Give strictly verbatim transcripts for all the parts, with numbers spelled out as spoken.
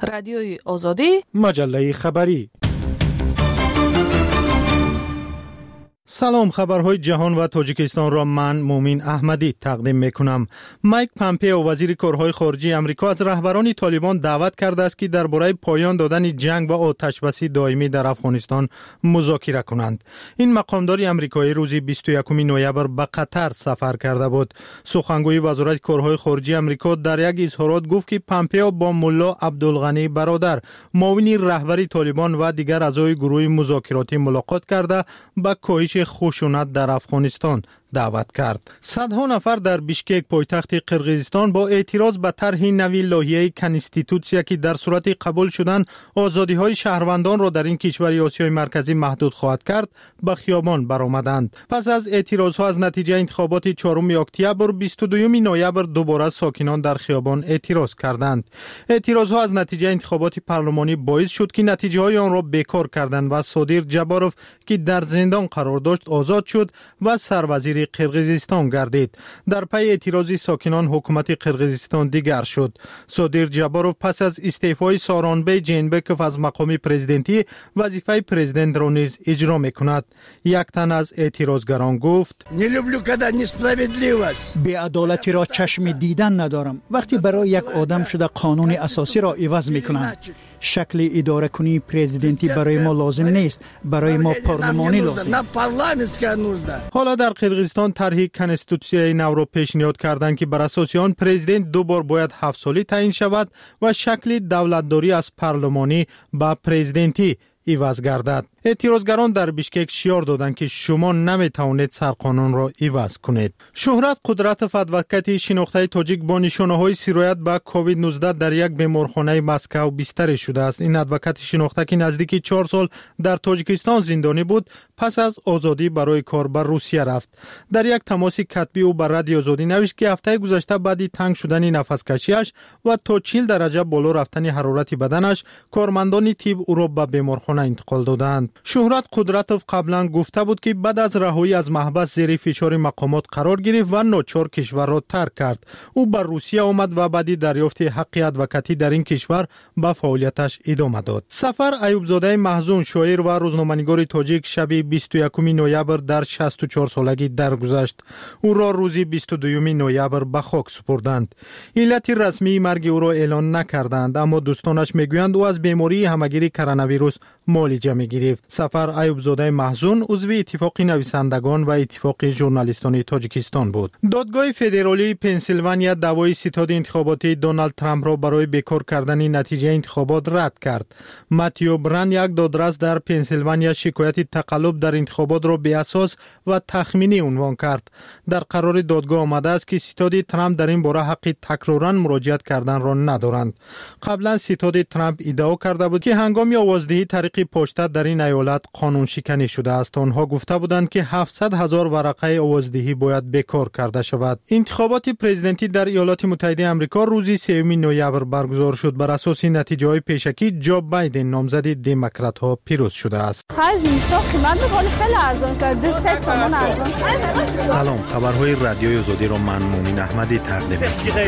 رادیوی آزادی، مجله خبری. سلام، خبرهای جهان و تاجیکستان را من مومین احمدی تقدیم میکنم. مایک پامپئو وزیر کارهای خارجی امریکا از رهبران طالبان دعوت کرده است که درباره پایان دادن جنگ و آتشبسی دائمی در افغانستان مذاکره کنند. این مقامدار آمریکایی روز بیست و یکم نوامبر به قطر سفر کرده بود. سخنگوی وزارت کارهای خارجی امریکا در یک اظهارات گفت که پامپئو با ملا عبدالغنی برادر، معاون رهبری طالبان و دیگر اعضای گروه مذاکراتی ملاقات کرده به کاهش خشونت در افغانستان دعوت کرد. صدها نفر در بیشکک پایتخت قرقیزستان با اعتراض به طرح نوی لایحه کنستیتوسیا که در صورت قبول شدن آزادی‌های شهروندان را در این کشور آسیای مرکزی محدود خواهد کرد، به خیابان برآمدند. پس از اعتراضها از نتیجه انتخابات چهارم اکتبر، بیست و دوم نوامبر دوباره ساکنان در خیابان اعتراض کردند. اعتراضها از نتیجه انتخابات پارلمانی باعث شد که نتیجه‌های آن را بیکار کردند و صادر جباروف که در زندان قرار داشت آزاد شد و سروزیر قرقیزستان گردید. در پی اعتراض ساکنان حکومت قرقیزستان دیگر شد. صادر جباروف پس از استعفای سارانبی جینبکوف از مقام پرزیدنتی وظیفه پرزیدنت را نیز اجرا میکند. یک تن از اعتراضگران گفت: بی‌عدالتی را چشم دیدن ندارم. وقتی برای یک آدم شده قانون اساسی را عوض میکنند. شکل اداره کنی پرزیدنتی برای ما لازم نیست، برای ما پارلمانی لازم. حالا در قرقیزستان طرح کنستیتوسیای نو را پیشنهاد کردند که بر اساس آن پرزیدنت دو بار باید هفت سالی تعیین شود و شکل دولتداری از پارلمانی به پرزیدنتی عوض گردد. اعتراضگران در بیشکک شعار دادند که شما نمیتوانید سرقانون را عوض کنید. شهرت قدرت فدوکتی شناخته تاجیک با نشانه‌های سرایت به کووید نوزده در یک بیمارخانه مسکو بستری شده است. این ادوکت شناخته که نزدیک چهار سال در تاجیکستان زندانی بود، پس از آزادی برای کار به روسیه رفت. در یک تماس کتبی او بر رادیو آزادی نوشت که هفته گذشته بعد تنگ شدن نفس‌کشیش و تا چهل درجه بالا رفتن حرارت بدنش، کارمندان تیب او را به بیمارخانه انتقال دادند. شهرت قدرتوف قبلا گفته بود که بعد از رهایی از محبس زیر فشار مقامات قرار گرفت و ناچار کشور را ترک کرد. او به روسیه آمد و بعد دریافت حق ادوکاتی در این کشور به فعالیتش ادامه داد. سفر ایوبزاده محزون، شاعر و روزنامه‌نگار تاجیک، شب بیست و یکم نوامبر در شصت و چهار سالگی درگذشت. او را روز بیست و دوم نوامبر به خاک سپردند. علت رسمی مرگ او را اعلان نکردند، اما دوستانش میگویند او از بیماری همگیری کرونا ویروس معالجه می‌گرفت. سفر ایوبزاده محزون عضو اتفاق نویسندگان و اتفاق ژورنالیستان تاجیکستان بود. دادگاه فدرالی پنسیلوانیا دعوای ستاد انتخاباتی دونالد ترامپ را برای بیکار کردن نتیجه انتخابات رد کرد. ماتیو بران، یک دادرس در پنسیلوانیا، شکایت تقلب در انتخابات را بی اساس و تخمینی عنوان کرد. در قرار دادگاه آمده است که ستاد ترامپ در این باره حق تکرارا مراجعت کردن را ندارند. قبلا ستاد ترامپ ادعا کرده بود که هنگام آوازدهی طریق پشت در این ایالت قانون شکنی شده است. آنها گفته بودند که هفتصد هزار ورقه آوازدهی باید بیکار کرده شود. انتخابات پرزیدنتی در ایالات متحده آمریکا روز سوم نوامبر برگزار شد. بر اساس نتیجه های پیشکی، جو بایدن نامزد دموکرات ها پیروز شده است. سلام، خبرهای رادیوی آزادی را من مومین احمدی تقدیم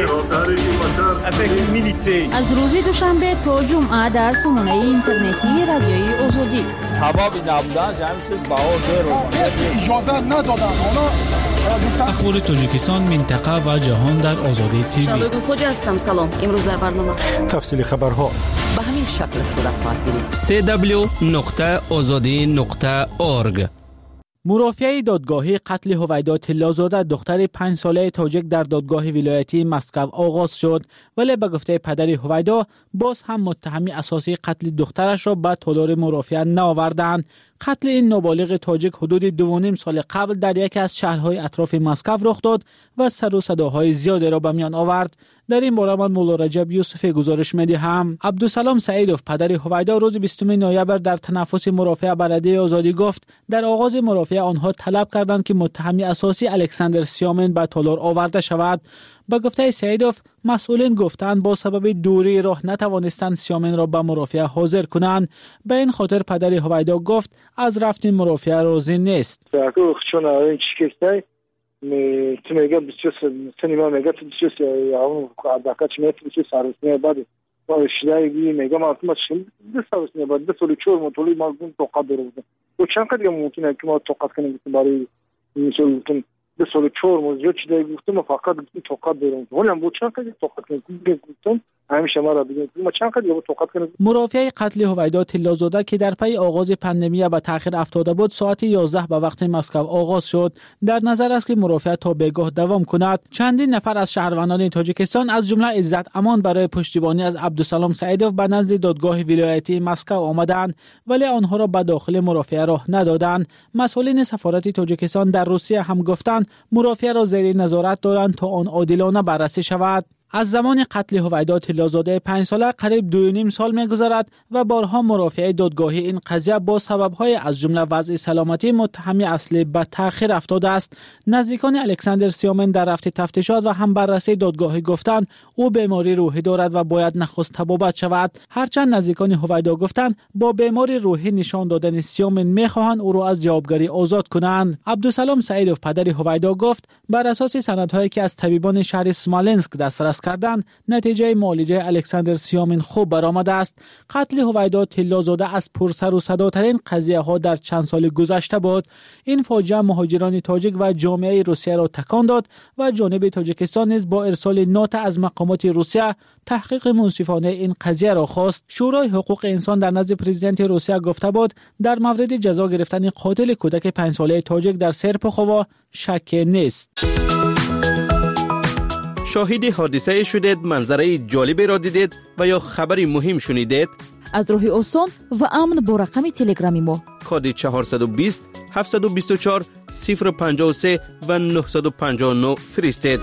می‌کنم. از روز دوشنبه تا جمعه در سامانه اینترنتی رادیوی آزادی. سببی نبودن همین چیز بهار رو اجازه ندادن. اخبار تاجیکستان، منطقه و جهان در آزادی تیوی. شبگو خوجا هستم. سلام. امروز در برنامه تفصیل خبرها به همین شکل صورت خواهد گرفت. دبلیو دبلیو دبلیو نقطه آزادی نقطه اورگ. مرافعه دادگاهی قتل هویدا طلازاده دختر پنج ساله تاجیک در دادگاه ولایتی مسکو آغاز شد، ولی به گفته پدر هویدا باز هم متهمی اساسی قتل دخترش را به تالار مرافعه نآوردند. قتل این نابالغ تاجیک حدود دو و نیم سال قبل در یکی از شهرهای اطراف مسکو رخ داد و سر و صداهای زیادی را به میان آورد. در این باره من مولا رجب یوسفی گزارش می‌دهم. عبدالسلام سعیدوف پدر هویدا روز بیستم نوامبر در تنفس مرافعه بلدیه آزادی گفت در آغاز مرافعه آنها طلب کردند که متهمی اساسی الکساندر سیامن به تالار آورده شود. با گفته سعیدوف، مسئولین گفتند با سبب دوری راه نتوانستند سیامن را به مرافعه حاضر کنند. به این خاطر پدر هویدا گفت از رفتن مرافعه راضی نیست. Tu mi ga biće se se nima mega biće se ja on advokat će mi biće sarusne bade شدایی میگم اصلا شل دست نه بعد دست چهار مطلوی مازون توقع داره و چند قدر ممکنه که ما توقع کنیم برای مثلا دست چهار موزه چیزی گفتم فقط توقع دارم ولی من چند قدر توقع کنم گفتم همیشه ما را بگیم ما چند قدر توقع کنیم. مرافعه قتل هویدا طلازاده که در پی آغاز پاندمی به تأخیر افتاده بود ساعت یازده به وقت مسکو آغاز شد. در نظر است که مرافعه تا بگاه دوام کند. چندین نفر از شهروندان تاجیکستان از جمله عزت امان برای پشتیبانی از عبدالسلام سعیدوف به نزد دادگاه ولایتی مسکو آمدند ولی آنها را به داخل مرافعه راه ندادند. مسئولین سفارت تاجیکستان در روسیه هم گفتند مرافعه را زیر نظارت دارند تا آن عادلانه بررسی شود. از زمان قتل هویدا طلازاده پنج ساله قریب دو و نیم سال می‌گذرد و بارها مرافعه دادگاهی این قضیه با سبب‌های از جمله وضع سلامتی متهم اصلی به تأخیر افتاده است. نزدیکان الکساندر سیامن در رفت تفتیشات و هم بررسی دادگاهی گفتند او بیماری روحی دارد و باید نخست طبابت شود. هرچند نزدیکان هویدا گفتند با بیماری روحی نشان دادن سیامن می‌خواهند او را از جوابگری آزاد کنند. عبدالسلام سعیدوف پدر هویدا گفت بر اساس سندهایی که از طبیبان شهر اسمالنسک دسترس کردن نتیجه معالجه الکساندر سیامین خوب برآمده است. قتل هویدا طلازاده از پرسر و صداترین قضیه ها در چند سال گذشته بود. این فاجعه مهاجران تاجیک و جامعه روسیه را تکان داد و جانب تاجیکستان نیز با ارسال نوت از مقامات روسیه تحقیق منصفانه این قضیه را خواست. شورای حقوق انسان در نزد پرزیدنت روسیه گفته بود در مورد جزا گرفتن قاتل کودک پنج ساله تاجیک در سرپخوا شک نیست. شاهد حادثه شدید، منظره جالبی را دیدید و یا خبری مهم شنیدید؟ از راه آسان و امن با رقم تلگرامی ما کد چهارصد و بیست هفتصد و بیست و چهار صفر پنجاه و سه و نهصد و پنجاه و نه فرستید.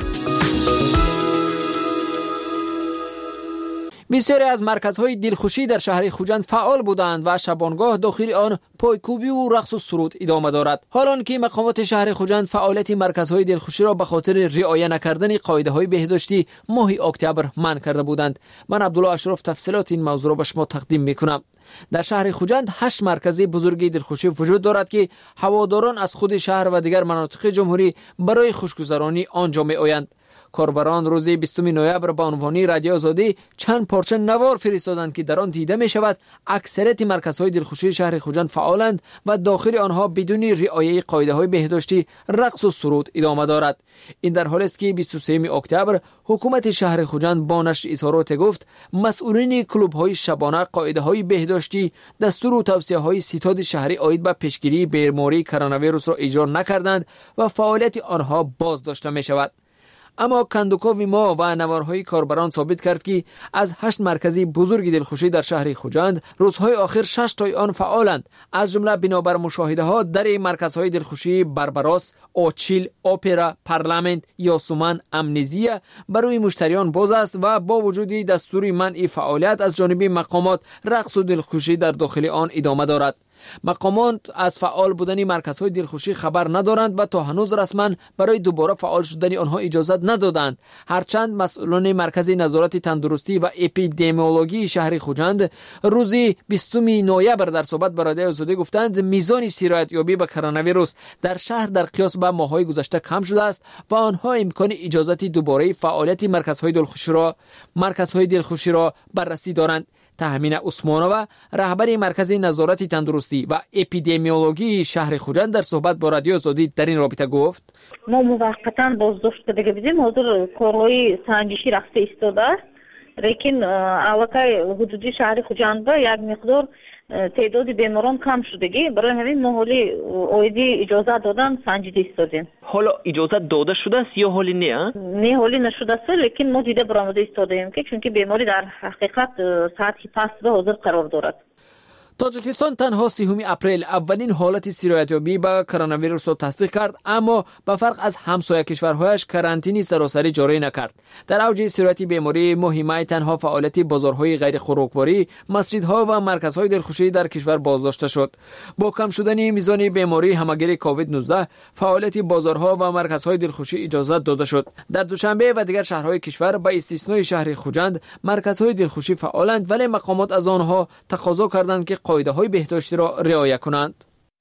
بسیاری از مرکزهای دلخوشی در شهر خوجند فعال بودند و شبانگاه داخل آن پایکوبی و رقص و سرود ادامه دارد. حالان که مقامات شهر خوجند فعالیت مرکزهای دلخوشی را به خاطر رعایت نکردن قاعده‌های بهداشتی ماه اکتبر منع کرده بودند. من عبدالله اشرف تفصیلات این موضوع را به شما تقدیم می‌کنم. در شهر خوجند هشت مرکز بزرگی دلخوشی وجود دارد که هواداران از خود شهر و دیگر مناطق جمهوری برای خوشگذرانی آنجا می‌آیند. کاربران روز بیستم نوامبر با عنوان رادیو آزادی چند پارچه نوار فرستادند که در آن دیده می شود اکثریت مرکزهای دلخوشی شهر خوجند فعالند و داخل آنها بدون رعایت قاعده‌های بهداشتی رقص و سرود ادامه دارد. این در حالی است که بیست و سوم اکتبر حکومت شهر خوجند با نشر اظهارات گفت مسئولین کلوب‌های شبانه قاعده‌های بهداشتی، دستور و توصیه‌های ستاد شهری عاید به پیشگیری بیماری کرونا ویروس را اجرا نکردند و فعالیت آنها بازداشته می شود. اما کندوکاوی ما و نوارهای کاربران ثابت کرد که از هشت مرکزی بزرگ دلخوشی در شهر خوجند روزهای آخر شش تای آن فعالند. از جمله بنابر مشاهده ها در مرکزهای دلخوشی بربراس، آچیل، اپرا، پارلمنت، یاسومن، امنیزیه برای مشتریان باز است و با وجود دستور منع فعالیت از جانب مقامات رقص و دلخوشی در داخل آن ادامه دارد. مقامات از فعال بودن مرکزهای دلخوشی خبر ندارند و تا هنوز رسما برای دوباره فعال شدن آنها اجازه ندادند. هرچند مسئولان مرکز نظارت تندرستی و اپیدمیولوژی شهر خوجند روز بیستم نوامبر در صحبت با رادیو آزادی گفتند میزان سرایت یابی به کرونا ویروس در شهر در قیاس به ماه‌های گذشته کم شده است و آنها امکان اجازه دوباره فعالیت مرکزهای دلخوشی را مرکزهای دلخوشی را بررسی دارند. تهمینه عثمانова رهبر مرکز نظارت تندرستی و اپیدمیولوژی شهر خوجند در صحبت با رادیو آزادی در این رابطه گفت ما موقتا بازداشت کرده بودیم حاضر کارهای سنجشی رفته ایستاده است لیکن علاقه حدودی شهر خوجند یک مقدار تعداد بیماران کم شدگی برای همین ما حالی اویدی اجازه دادن سنجیده ایستادیم. حالا اجازه داده شده است یا حالی نه؟ نه حالی نشده است لیکن ما دیده برآمده ایستادیم که چون که بیماری در حقیقت سطح پست و حاضر قرار دارد. تاجیکستان تنها سوم اپریل اولین حالت سرایتیابی به کرونا ویروس را تصدیق کرد، اما به فرق از همسایه کشورهایش کرانتینی سراسری جاری نکرد. در اوج سرایت بیماری مهمه تنها فعالیت بازارهای غیر خوراکواری، مسجدها و مرکزهای دلخوشی در کشور بازداشته شد. با کم شدن میزان بیماری همگیر کووید نوزده، فعالیت بازارها و مرکزهای دلخوشی اجازه داده شد. در دوشنبه و دیگر شهرهای کشور به استثنای شهر خوجند مرکزهای دلخوشی فعالند، ولی مقامات از آنها تقاضا کردند که قاعده‌های بهداشتی را رعایت کنند.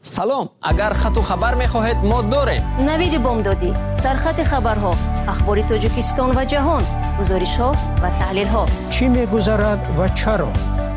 سلام، اگر خط و خبر می‌خواهید ما داریم. نوید بامدادی، سرخط خبرها، اخبار تاجیکستان و جهان، گزارش‌ها و تحلیل‌ها. چی می‌گذرد و چرا؟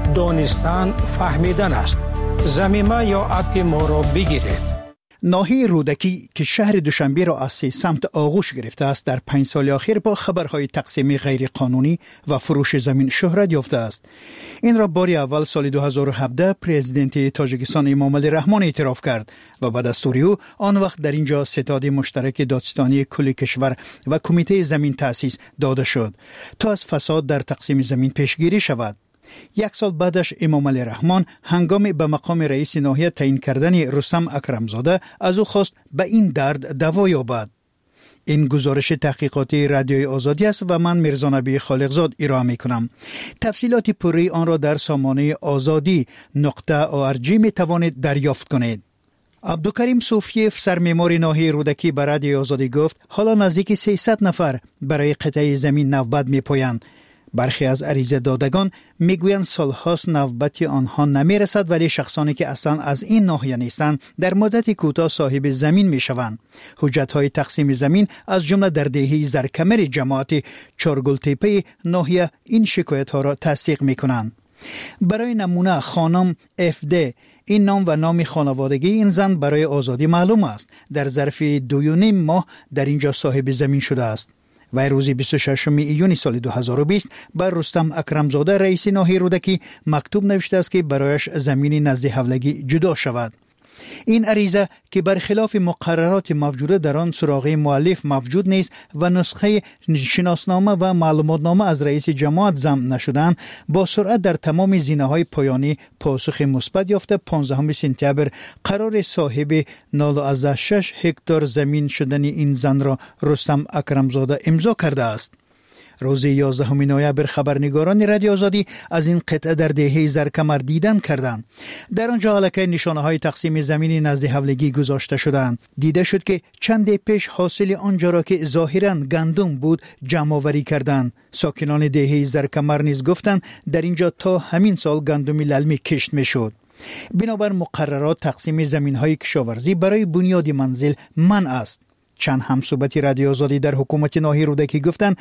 دانستن فهمیدن است. زمینه یا اپ ما را بگیرید. ناحیه رودکی که شهر دوشنبه را از سه سمت آغوش گرفته است در پنج سال اخیر با خبرهای تقسیم غیر قانونی و فروش زمین شهرت یافته است. این را بار اول سال دو هزار و هفده پرزیدنت تاجیکستان امامعلی رحمان اعتراف کرد و به دستور او آن وقت در اینجا ستاد مشترک دادستانی کل کشور و کمیته زمین تأسیس داده شد تا از فساد در تقسیم زمین پیشگیری شود. یک سال بعدش امامعلی رحمان هنگام به مقام رئیس ناحیه تعیین کردن رستم اکرمزاده از او خواست به این درد دوا یابد. این گزارش تحقیقاتی رادیوی آزادی است و من میرزا نبی خالقزاد ارائه می کنم. تفصیلات پوری آن را در سامانه آزادی نقطه آرجی می توانید دریافت کنید. عبدالکریم صوفیف سرمعمار ناحیه رودکی به رادیوی آزادی گفت حالا نزدیک سیصد نفر برای قطعه زمین نوبت می پویند. برخی از عریضه دادگان میگویند سالهاست نوبت آنها نمیرسد ولی شخصانی که اصلا از این ناحیه نیستند در مدت کوتاه صاحب زمین میشوند. حجت‌های تقسیم زمین از جمله در دهه زرکمر جماعت چارگلتپه ناحیه این شکایت‌ها را تصدیق میکنند. برای نمونه خانم اف دی، این نام و نام خانوادگی این زن برای آزادی معلوم است، در ظرف دو و نیم ماه در اینجا صاحب زمین شده است. و روز بیست و ششم ایون سال دو هزار و بیست بر رستم اکرمزاده رئیس ناحیه رودکی مکتوب نوشته است که برایش زمین نزد حولگی جدا شود. این عریضه که برخلاف مقررات موجوده در آن سراغ مؤلف موجود نیست و نسخه شناسنامه و معلوماتنامه از رئیس جماعت ضم نشدند، با سرعت در تمام زینه‌های پایانی پاسخ مثبت یافته پانزدهم سپتامبر قرار صاحب نود و شش هکتار زمین شدن این زن را رستم اکرمزاده امضا کرده است. روز یازدهم نوامبر خبرنگاران رادیو آزادی از این قطعه در دهه زرکمر دیدن کردند. در آنجا علاقه نشانه های تقسیم زمین نزد حولگی گذاشته شدند. دیده شد که چند پیش حاصل آنجا را که ظاهراً گندم بود جمع آوری کردند. ساکنان دهه زرکمر نیز گفتند در اینجا تا همین سال گندم للمی کشت میشد. بنابر مقررات تقسیم زمین های کشاورزی برای بنیاد منزل منع است. چند همصحبت رادیو آزادی در حکومت ناحیه رودکی گفتند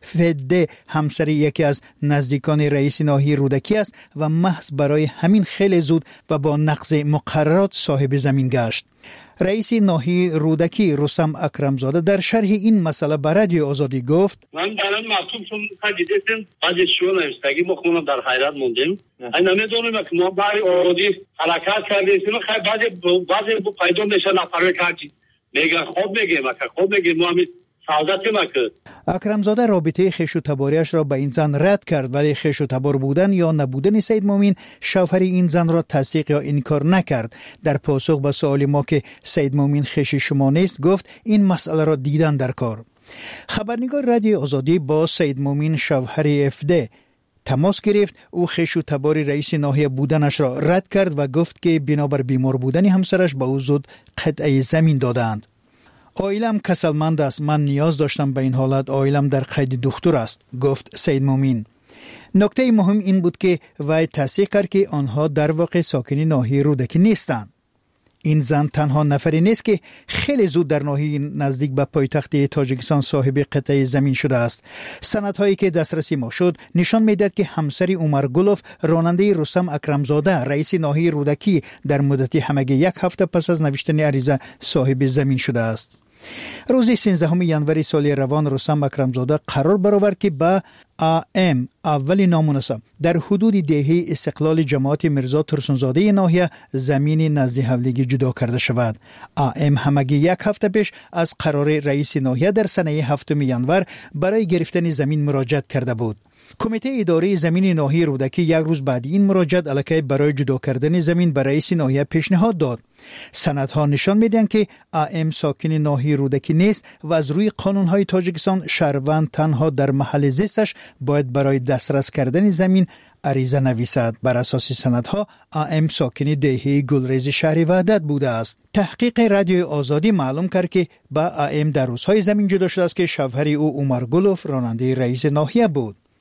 فده همسر یکی از نزدیکان رئیس ناحیه رودکی است و محض برای همین خیلی زود و با نقض مقررات صاحب زمین گشت. رئیس ناحیه رودکی رستم اکرمزاده در شرح این مسئله به رادیو آزادی گفت من در این مکتوب چون دیدم بعضی شو نوشتگی ما خودم در حیرت موندیم. این نمیدونم که ما برای آزادی حرکت کردیم خیلی بعضی بعضی پیدا میشه نفر کردی میگن خود میگه مکه خود میگه ما اکرمزاده رابطه خویش و تباریش را به این زن رد کرد ولی خویش و تبار بودن یا نبودن سید مومن شوهر این زن را تصدیق یا انکار نکرد. در پاسخ به سوال ما که سید مومن خویش شما نیست گفت این مسئله را دیدن در کار. خبرنگار رادیو آزادی با سید مومن شوهر افده تماس گرفت. او خویش و تبار رئیس ناحیه بودنش را رد کرد و گفت که بنابر بیمار بودن همسرش به او زود قطعه زمین دادند. عائلم کسلمند است، من نیاز داشتم به این حالت، عائلم در قید دکتر است، گفت سید مومن. نکته مهم این بود که وی تصدیق کرد که آنها در واقع ساکن ناحیه رودکی نیستند. این زن تنها نفری نیست که خیلی زود در ناحیه نزدیک به پایتخت تاجیکستان صاحب قطعه زمین شده است. سندهایی که دسترسی ما شد نشان میدهد که همسر عمر گلوف راننده رستم اکرمزاده رئیس ناحیه رودکی در مدت همگی یک هفته پس از نوشتن عریضه صاحب زمین شده است. روز سیزدهم ژانویه سال روان رستم اکرمزاده قرار برآورد که با آ ام اول نامناسب در حدود دهه استقلال جماعت میرزا ترسونزاده ناحیه زمین نزد حولگی جدا کرده شود. آ ام همگی یک هفته پیش از قرار رئیس ناحیه در سنه هفتم ژانویه برای گرفتن زمین مراجعت کرده بود. کمیته اداره زمین ناحیه رودکی یک روز بعد این مراجعت علاقه برای جدا کردن زمین برای رئیس ناحیه پیشنهاد داد. سندها نشان میدهند که آ ام ساکن ناحیه رودکی نیست و از روی قانونهای تاجیکستان شهروند تنها در محل زیستش باید برای دسترس کردن زمین عریضه نویسد. بر اساس سندها آ ام ساکن دهه گلریز شهر وحدت بوده است. تحقیق رادیو آزادی معلوم کرد که با آ ام در روزهای زمین جدا شده است که شوهر او عمر گلوف راننده رئیس ناحیه بود.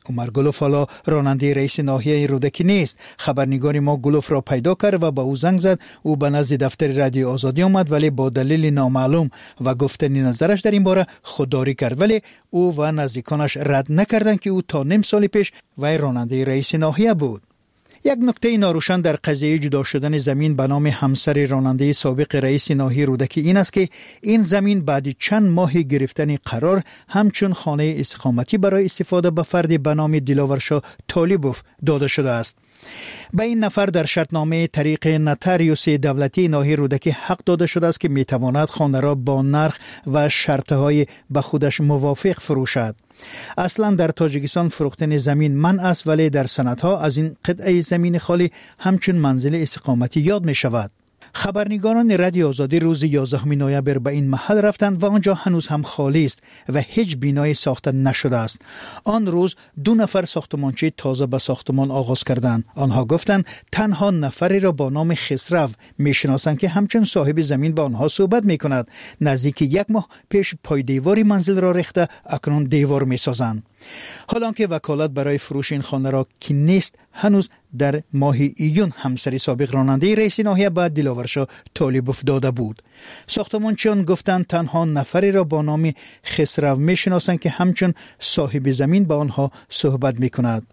عمر گلوف حالا راننده رئیس ناحیه رودکی نیست. خبرنگار ما گلوف را پیدا کرد و به او زنگ زد. او به نزد دفتر رادیو آزادی آمد ولی با دلیل نامعلوم و گفتن نظرش در این باره خودداری کرد، ولی او و نزدیکانش رد نکردند که او تا نیم سال پیش وی راننده رئیس ناحیه بود. یک نکته ناروشن در قضیه جدا شدن زمین به نام همسر راننده سابق رئیس ناحیه رودکی این است که این زمین بعد چند ماه گرفتن قرار همچون خانه اقامتی برای استفاده به فرد به نام دلاورشاه طالبوف داده شده است. به این نفر در شرطنامه طریق نوتاریوس دولتی ناحیه رودکی حق داده شده است که میتواند خانه را با نرخ و شرطهای به خودش موافق فروشد. اصلا در تاجیکستان فروختن زمین منع است، ولی در سندها از این قطعه زمین خالی همچون منزل اقامتی یاد می شود. خبرنگاران رادیو آزادی روز یازدهم نوامبر به این محل رفتند و آنجا هنوز هم خالی است و هیچ بینایی ساخته نشده است. آن روز دو نفر ساختمانچی تازه به ساختمان آغاز کردند. آنها گفتند تنها نفری را با نام خسرو میشناسند که همچون صاحب زمین با آنها صحبت میکند. نزدیک یک ماه پیش پای دیواری منزل را ریخته اکنون دیوار میسازند. حالا که وکالت برای فروش این خانه را که نیست، هنوز در ماه ایون همسری سابق راننده رئیس ناحیه به دلاورشاه طالبوف داده بود. ساختمانچیان گفتند تنها نفری را با نام خسرو میشناسند که همچون صاحب زمین با آنها صحبت میکند.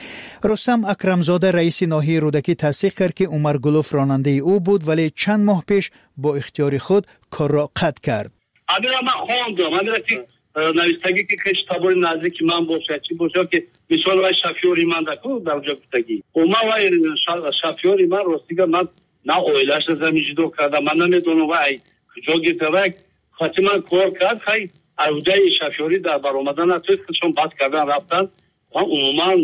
رستم اکرمزاده رئیس ناحیه رودکی تصدیق کرد که عمر گلوف راننده او بود، ولی چند ماه پیش با اختیار خود کار را قطع کرد. امیرا من خواندم امیرا که نویسندگی که کشتابور نزدیک من باشه چی باشه که مثال وای شافیوری من دکو در جا گفتگی و ما وای شافیوری من راستیگه من نه اویلش زمین جدو کردم، من نمیدونم وای کجا گرفته وای خاطی من کار کرد خیلی عروده شافیوری در برآمدن نتوید که چون بس کردن رفتن و عموما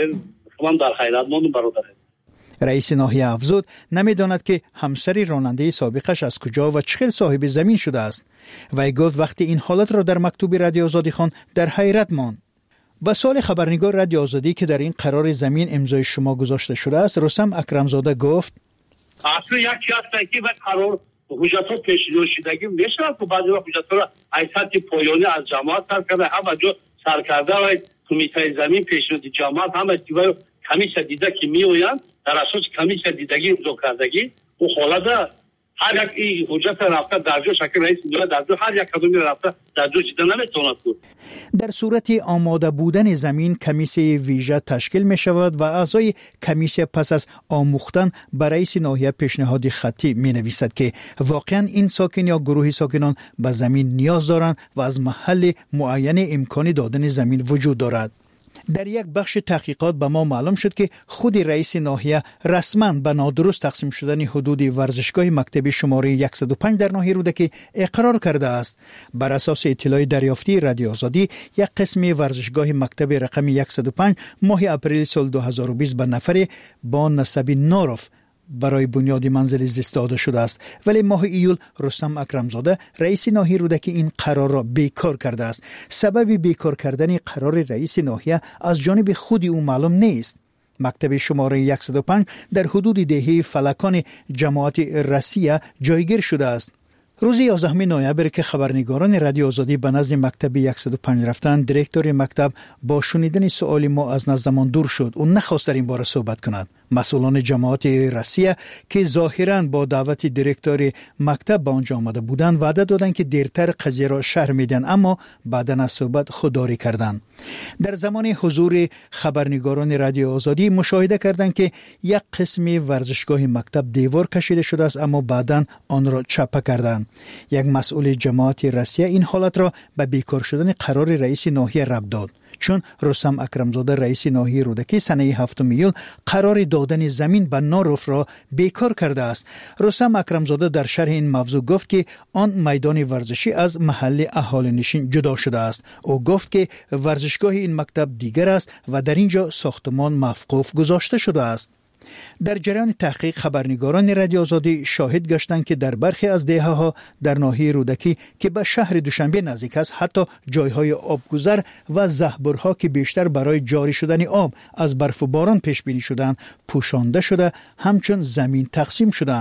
من در خیرات موندم برادره. رئیس ناحیه افزود نمیداند که همسری راننده سابقش از کجا و چه صاحب زمین شده است. وی گفت وقتی این حالت را در مکتوب رادیو آزادی خواند در حیرت ماند. با سوال خبرنگار رادیو آزادی که در این قرار زمین امضای شما گذاشته شده است، رستم اکرمزاده گفت اصلا یک کسی که به قرار حجت پیشنهاد شدگی میشه که بعضی وقت حجت را ایساتی پایانی از جماعت سر کرده هم جو سر کرده و کمیته زمین پیشنهاد جماعت هم استیوای کمیسیون دیده که میآیند در اساس کمیسیون دیدگی امضا کردگی و حالا هر یک این حجت رفته در جو شکل رئیس ناحیه در جو هر یک کدومی رفته در جو چیزا نمیتواند بود. در صورت آماده بودن زمین کمیسیون ویژه تشکیل می شود و اعضای کمیسیون پس از آموختن به رئیس ناحیه پیشنهاد خطی می نویسد که واقعا این ساکن یا گروه ساکنان به زمین نیاز دارند و از محل معین امکان دادن زمین وجود دارد. در یک بخش تحقیقات به ما معلوم شد که خود رئیس ناحیه رسما به نادرست تقسیم شدن حدود ورزشگاه مکتب شماره صد و پنج در ناحیه رودکی اقرار کرده است. بر اساس اطلاع دریافتی رادیو آزادی، یک قسم ورزشگاه مکتب رقم صد و پنج ماه اپریل سال دو هزار و بیست به نفر با نسب ناروف برای بنیاد منزل زیست داده شده است، ولی ماه ایول رستم اکرمزاده رئیس ناحیه رودکی این قرار را بیکار کرده است. سبب بیکار کردن قرار رئیس ناحیه از جانب خود او معلوم نیست. مکتب شماره صد و پنج در حدود دهه فلکان جماعت رسیه جایگیر شده است. روز یازدهم نوامبر که خبرنگاران رادیو آزادی به نزد مکتب صد و پنج رفتند، دیرکتور مکتب با شنیدن سؤال ما از نزدمان دور شد. او نخواست در این باره صحبت کند. مسئولان جماعت رسیه که ظاهراً با دعوت دیرکتور مکتب به آنجا آمده بودند وعده دادند که دیرتر قضیه را شرح میدن، اما بعد از صحبت خودداری کردند. در زمان حضور خبرنگاران رادیو آزادی مشاهده کردند که یک قسم ورزشگاه مکتب دیوار کشیده شده است، اما بعداً آن را چپه کردند. یک مسئول جماعت رسیه این حالت را به بیکار شدن قرار رئیس ناحیه ربط داد، چون رستم اکرمزاده رئیس ناحیه رودکی سنه هفتم ایول قرار دادن زمین به ناروف را بیکار کرده است. رستم اکرمزاده در شرح این موضوع گفت که آن میدان ورزشی از محل اهالی نشین جدا شده است. او گفت که ورزشگاه این مکتب دیگر است و در اینجا ساختمان موقوف گذاشته شده است. در جریان تحقیق خبرنگاران رادیو آزادی شاهد گشتند که در برخی از دهه‌ها در ناحیه رودکی که به شهر دوشنبه نزدیک است، حتی جایهای آبگذر و زهبرها که بیشتر برای جاری شدن آب از برف و باران پیش بینی شدند پوشانده شده همچون زمین تقسیم شدند.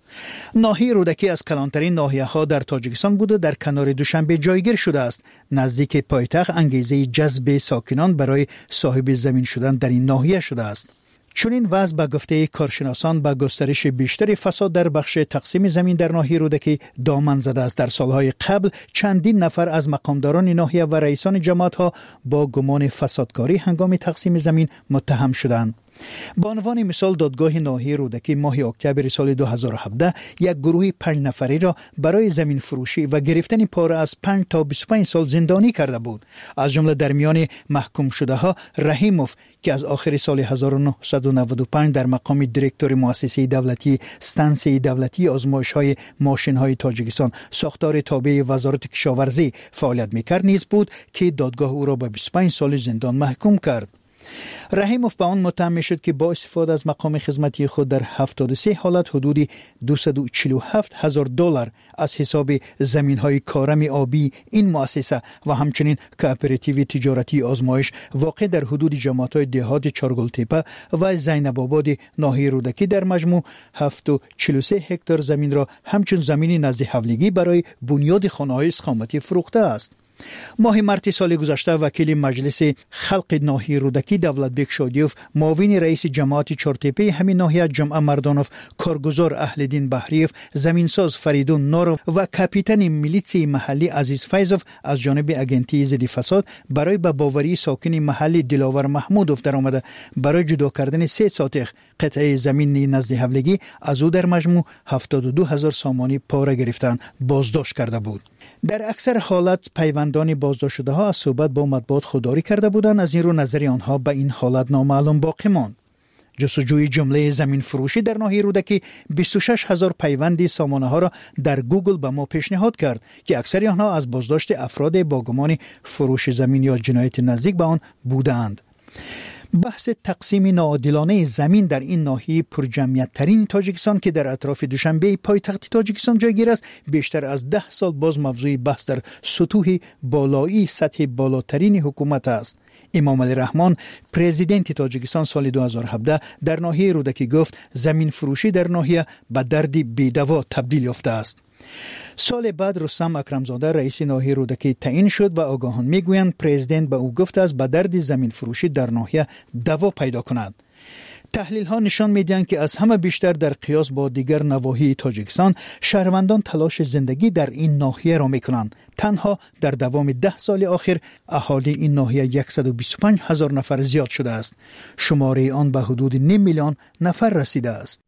ناحیه رودکی از کلانترین ناحیه ها در تاجیکستان بود و در کنار دوشنبه جایگیر شده است. نزدیک پایتخت انگیزه جذب ساکنان برای صاحب زمین شدن در این ناحیه شده است. چون این وضع به گفته کارشناسان به گسترش بیشتر فساد در بخش تقسیم زمین در ناحیه رودکی دامن زده است. در سالهای قبل چندین نفر از مقامداران ناحیه و رئیسان جماعت‌ها با گمان فسادکاری هنگام تقسیم زمین متهم شدند. با عنوان مثال دادگاه ناحیه رودکی ماه اکتبر سال دو هزار و هفده یک گروه پنج نفری را برای زمین فروشی و گرفتن پاره از پنج تا بیست و پنج سال زندانی کرده بود. از جمله در میان محکوم شده ها رحیموف که از آخر سال هزار و نهصد و نود و پنج در مقام دیرکتور مؤسسه دولتی استانسیه دولتی آزمایش های ماشین های تاجیکستان ساختار تابع وزارت کشاورزی فعالیت میکرد نیز بود که دادگاه او را به بیست و پنج سال زندان محکوم کرد. رحیموف به آن متهم میشد که با استفاده از مقام خدمتی خود در هفتاد و سه حالت حدودی دویست و چهل و هفت هزار دلار از حساب زمین‌های کارم آبی این مؤسسه و همچنین کوآپراتیو تجارتی آزمایش واقع در حدود جماعت‌های دهات چارگلتپه و زینب آباد ناحیه رودکی در مجموع هفتصد و چهل و سه هکتار زمین را همچون زمین نزد حولگی برای بنیاد خانه‌های اقامتی فروخته است. ماه مارس سال گذشته وکیل مجلس خلق ناحیه رودکی دولتبک شادیوف معاون رئیس جماعت چارتپه همین ناحیه جمعه مردانوف کارگزار اهلدین بحریف زمینساز فریدون نورو و کاپیتان میلیسی محلی عزیز فیضوف از جانب اگنتی ضد فساد برای به باوری ساکن محلی دلاور محمودوف در آمده برای جدا کردن سه ساتق قطعه زمین نزد حولگی از او در مجموع هفتاد و دو هزار سامانی پاره گرفتن بازداشت کرده بود. در اکثر حالت پیوندان بازداشت شده ها از صحبت با مطبوعات خودداری کرده بودند، از این رو نظر آنها به این حالت نامعلوم باقی ماند. جستجوی جمله زمین فروشی در ناحیه رودکی بیست و شش هزار پیوند سامانه ها را در گوگل به ما پیشنهاد کرد که اکثر آنها از بازداشت افراد با گمان فروش زمین یا جنایت نزدیک به آن بودند. بحث تقسیم ناعادلانه زمین در این ناحیه پرجمعیت ترین تاجیکستان که در اطراف دوشنبه پایتخت تاجیکستان جایگیر است بیشتر از ده سال باز موضوع بحث در سطوح بالایی سطح بالاترین حکومت است. امام علی رحمان پرزیدنت تاجیکستان سال دو هزار و هفده در ناحیه رودکی گفت زمین فروشی در ناحیه به درد بی‌دوا تبدیل یافته است. سال بعد رستم اکرمزاده رئیس ناحیه رودکی تعیین شد و آگاهان میگویند پرزیدنت به او گفته است به درد زمین فروشی در ناحیه دوا پیدا کند. تحلیل ها نشان میدهند که از همه بیشتر در قیاس با دیگر نواحی تاجیکستان شهروندان تلاش زندگی در این ناحیه را میکنند. تنها در دوام ده سال آخر اهالی این ناحیه صد و بیست و پنج هزار نفر زیاد شده است. شماره آن به حدود نیم میلیون نفر رسیده است.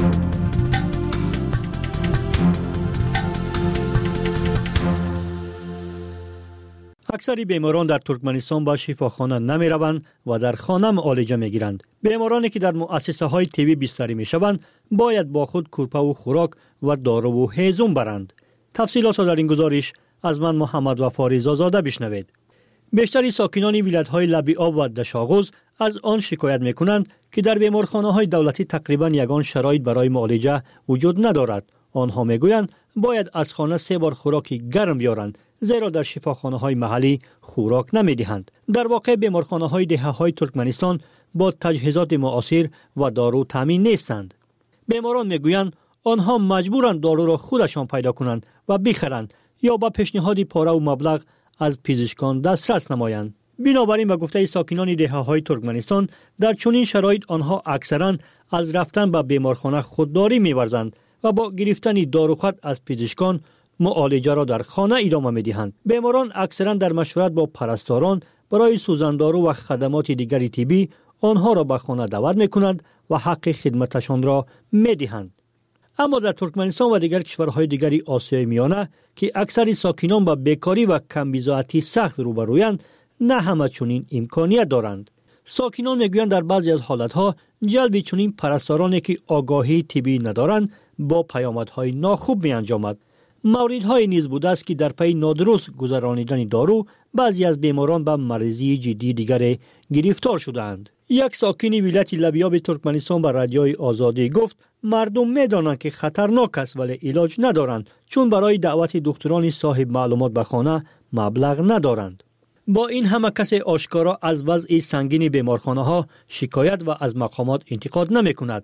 اکثر بیماران در ترکمنستان به شفاخانه نمی روند و در خانه معالجه می گیرند. بیمارانی که در مؤسسه های طبی بستری می شوند باید با خود کورپه و خوراک و دارو و هیزم برند. تفصیلات را در این گزارش از من محمد وفا رضازاده بشنوید. بیشتر ساکنان ولایت های لبی آب و دشاغوز از آن شکایت می کنند که در بیمارخانه های دولتی تقریبا یگان شرایط برای معالجه وجود ندارد. آنها می گویند باید از خانه سه بار خوراک گرم بیارند زیرا در شفاخانه های محلی خوراک نمی دهند. در واقع بیمارخانه های دهه های ترکمنستان با تجهیزات معاصر و دارو تامین نیستند. بیماران می گویند آنها مجبورند دارو را خودشان پیدا کنند و بخرند یا با پیشنهاد پاره و مبلغ از پزشکان دسترس نمایند. بنابراین به گفته ساکنان دهه های ترکمنستان در چنین شرایط آنها اکثرا از رفتن به بیمارخانه خودداری می ورزند و با گرفتن داروخط از پزشکان معالجه را در خانه ادامه می دهند. بیماران اکثرا در مشورت با پرستاران برای سوزندارو و خدمات دیگری طبی آنها را به خانه دعوت می کنند و حق خدمتشان را می دهند. اما در ترکمنستان و دیگر کشورهای دیگری آسیای میانه که اکثر ساکنان با بیکاری و کمبزاعتی سخت روبرویند نه همه چنین امکانیت دارند. ساکنان میگویند در بعضی از حالتها جلب چنین پرستارانی که آگاهی طبی ندارند با پیامدهای ناخوب می انجامد. موردهای نیز بوده است که در پی نادرست گذرانیدن دارو بعضی از بیماران به مریضی جدی دیگر گرفتار شدند. یک ساکن ولایت لبیاب ترکمنستان به رادیوی آزادی گفت مردم میدانند که خطرناک است ولی علاج ندارند چون برای دعوت دکتران صاحب معلومات به خانه مبلغ ندارند. با این همه کسی آشکارا از وضع سنگین بیمارخانه ها شکایت و از مقامات انتقاد نمی کند.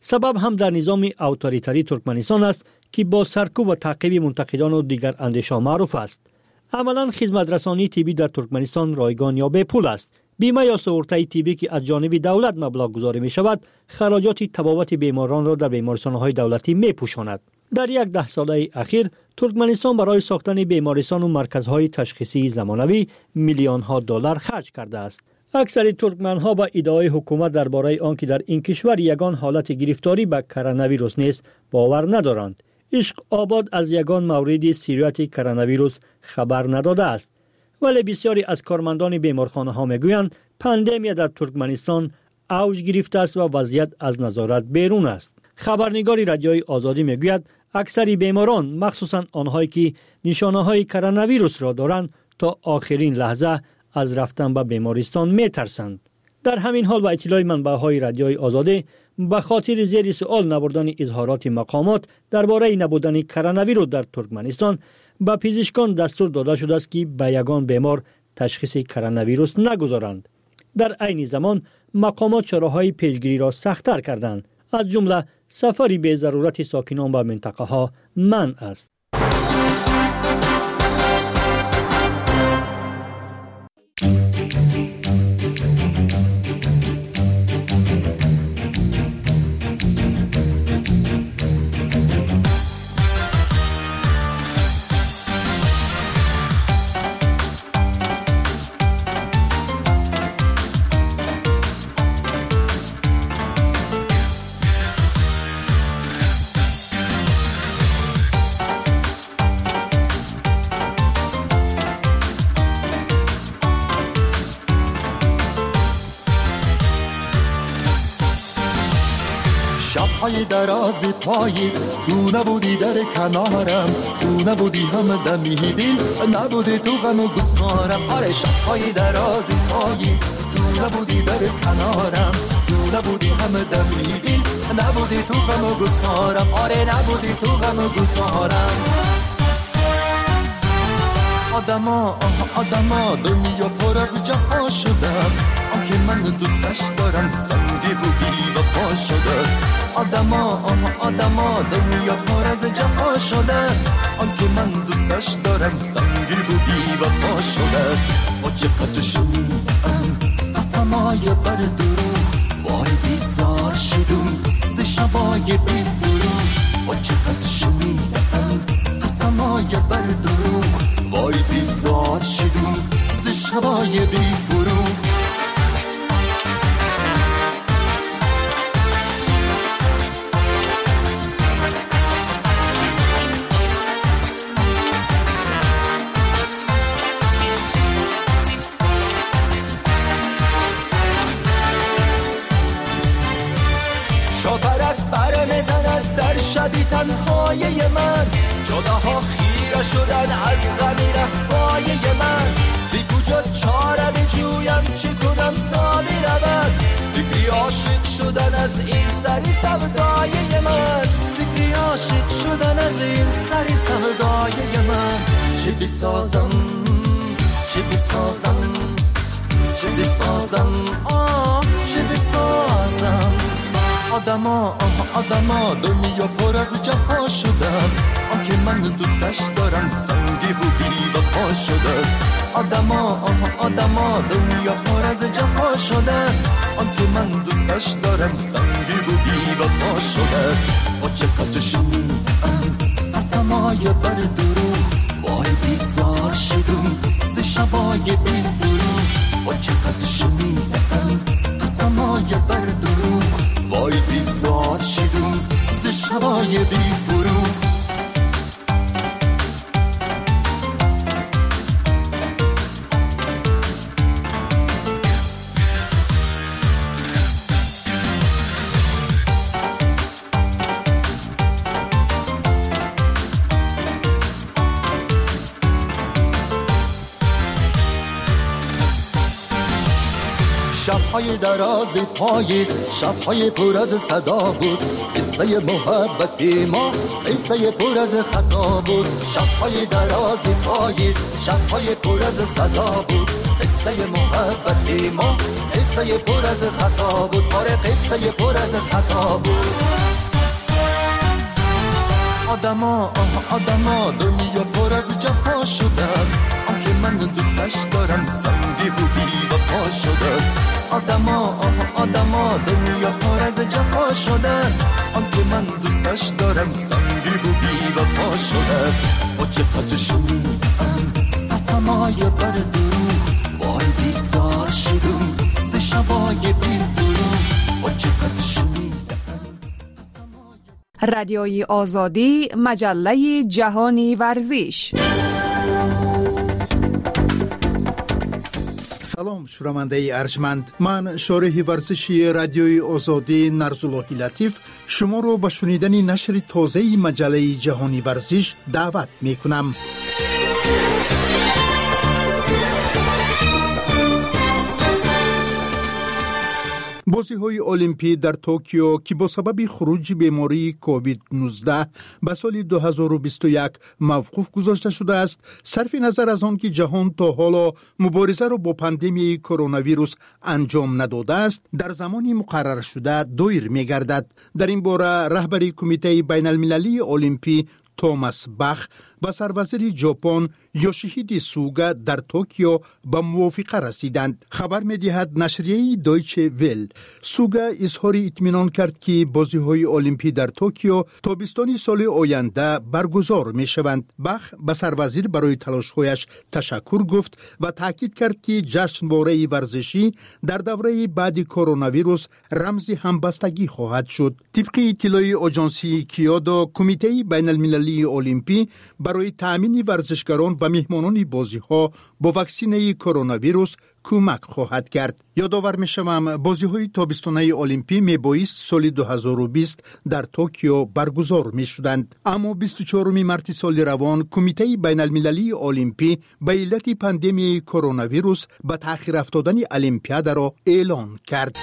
سبب هم در نظام اوتوریتری ترکمنستان است که با سرکوب و تعقیب منتقدان و دیگر اندیشان معروف است. عملاً خدمت رسانی طبی در ترکمنستان رایگان یا بپول است. بیمه یا سئورتای طبی که از جانب دولت مبلغ گذاری می شود، خراجات تبابت بیماران را در بیمارستان‌های دولتی می پوشاند. در یک ده ساله اخیر ترکمنستان برای ساختن بیمارستان و مرکزهای تشخیصی زمانوی میلیون ها دلار خرج کرده است. اکثر ترکمنها با ادعای حکومت درباره آنکه در این کشور یگان حالت گرفتاری به کرونا ویروس نیست باور ندارند. عشق آباد از یگان مورد سیریت کرونا ویروس خبر نداده است. ولی بسیاری از کارمندان بیمارخانه ها میگویند پاندمی در ترکمنستان اوج گرفته است و وضعیت از نظارت بیرون است. خبرنگاری رادیوی آزادی میگوید اکثر بیماران مخصوصا آنهایی که نشانه های کرونا ویروس را دارند تا آخرین لحظه از رفتن به بیمارستان میترسند. در همین حال با اطلاع منبع‌های رادیوی آزادی به خاطر زیر سوال نبردن اظهارات مقامات درباره نبودن کرونا ویروس در ترکمنستان به پزشکان دستور داده شده است که به یگان بیمار تشخیص کرونا ویروس نگذارند. در عین زمان مقامات چاره‌های پیشگیری را سخت‌تر کردند. از جمله سفری به ضرورت ساکنان به منطقه ها منع است. شب‌های درازی پاییز تو نبودی در کنارم، تو نبودی هم دمی دل، نبودی تو غم و گسارم. آره شب‌های درازی پاییز تو نبودی در کنارم، تو نبودی هم دمی دل، نبودی تو غم و گسارم. آره نبودی تو غم و گسارم. آدما آدما دنیا پر از جفا شده است، آنکه من دوستش دارم سنگی و بی وفا شده است. آدما آدما دنیا پر از جفا شده است، آنکه من دوستش دارم سنگی و بی وفا شده است. و چقدر شنیدم قسمای بر دروغ، وای بیزار شدم ز شبای بی فروغ. و چقدر شنیدم قسمای بر دروغ، وای بیزار شدم ز شبای بی فروغ. شاپرک بر میزند در شبی تنهای من، جداها خیره شدن از غمی رهبای من. بی کجا چاره بجویم چه کنم تا برود، فکری عاشق شدن از این سری سودای من. فکری عاشق شدن از این سری سودای من. چه بسازم چه بسازم چه بسازم آه چه بسازم. آدما آدما دنیا پر از جفا شده است، آنکه من دوستش دارم سنگی و بی وفا شده است. آدما آدما دنیا پر از جفا شده است، آنکه من دوستش دارم سنگی و بی وفا شده است. و چقدر شنیدم قسمای بر دروغ، وای بیزار شدم ز شبای بی فروغ. و چقدر شنیدم قسمای بر دروغ، وای بیزار شدم ز شبای بی فروغ. شب‌های دراز پاییز، شب‌های پر از صدا بود، قصه محبت ما قصه پر از خطا بود. شب‌های دراز پاییز، شب‌های پر از صدا بود، قصه محبت ما قصه پر از خطا بود. آره قصه پر از خطا بود. آدما آه آدما دنیا پر از جفا شده است، آنکه من دوستش دارم سنگی و بی وفا شده است. آدما آه آدما دنیا پر از جفا شده است، آنکه من دوستش دارم سنگی و بی وفا شده است. با چقدر شنیدم قسمای بر دروغ، وای بیزار شدم ز شبای بی فروغ. با چقدر شنیدم. رادیوی آزادی، مجله جهانی ورزش. سلام شنونده ارجمند، من شارح ورزشی رادیوی آزادی نرزالله لطیف شما رو به شنیدن نشر تازه مجله جهانی ورزش دعوت می کنم. بازی‌های المپی در توکیو که با سبب خروج بیماری کووید نوزده به سال دو هزار و بیست و یک موقوف گذاشته شده است، صرف نظر از آن که جهان تا حالا مبارزه را با پاندمی کرونا ویروس انجام نداده است، در زمانی مقرر شده دایر می‌گردد. در این باره رهبر کمیته بین المللی المپی توماس باخ و سروزیر ژاپن یوشیهیدی سوگا در توکیو به موافقه رسیدند. خبر می‌دهد نشریه دویچه ویل. سوگا اظهار اطمینان کرد که بازی‌های المپی در توکیو تابستان سال آینده برگزار می‌شوند. باخ به سروزیر برای تلاش‌هایش تشکر گفت و تاکید کرد که جشنواره ورزشی در دوره بعد کرونا ویروس رمز همبستگی خواهد شد. طبق اطلاع آژانسی کیودو، کمیته بین المللی المپی برای تأمین ورزشکاران و مهمانان بازی‌ها با واکسینه کرونا ویروس کمک خواهد کرد. یادآور می‌شوم بازی‌های تابستانه المپی میبایست سال دو هزار و بیست در توکیو برگزار می‌شدند، اما بیست و چهارم مارس سال روان کمیته بین المللی المپی به علت پاندمی کرونا ویروس به تأخیر افتادن المپیاد را اعلان کرد.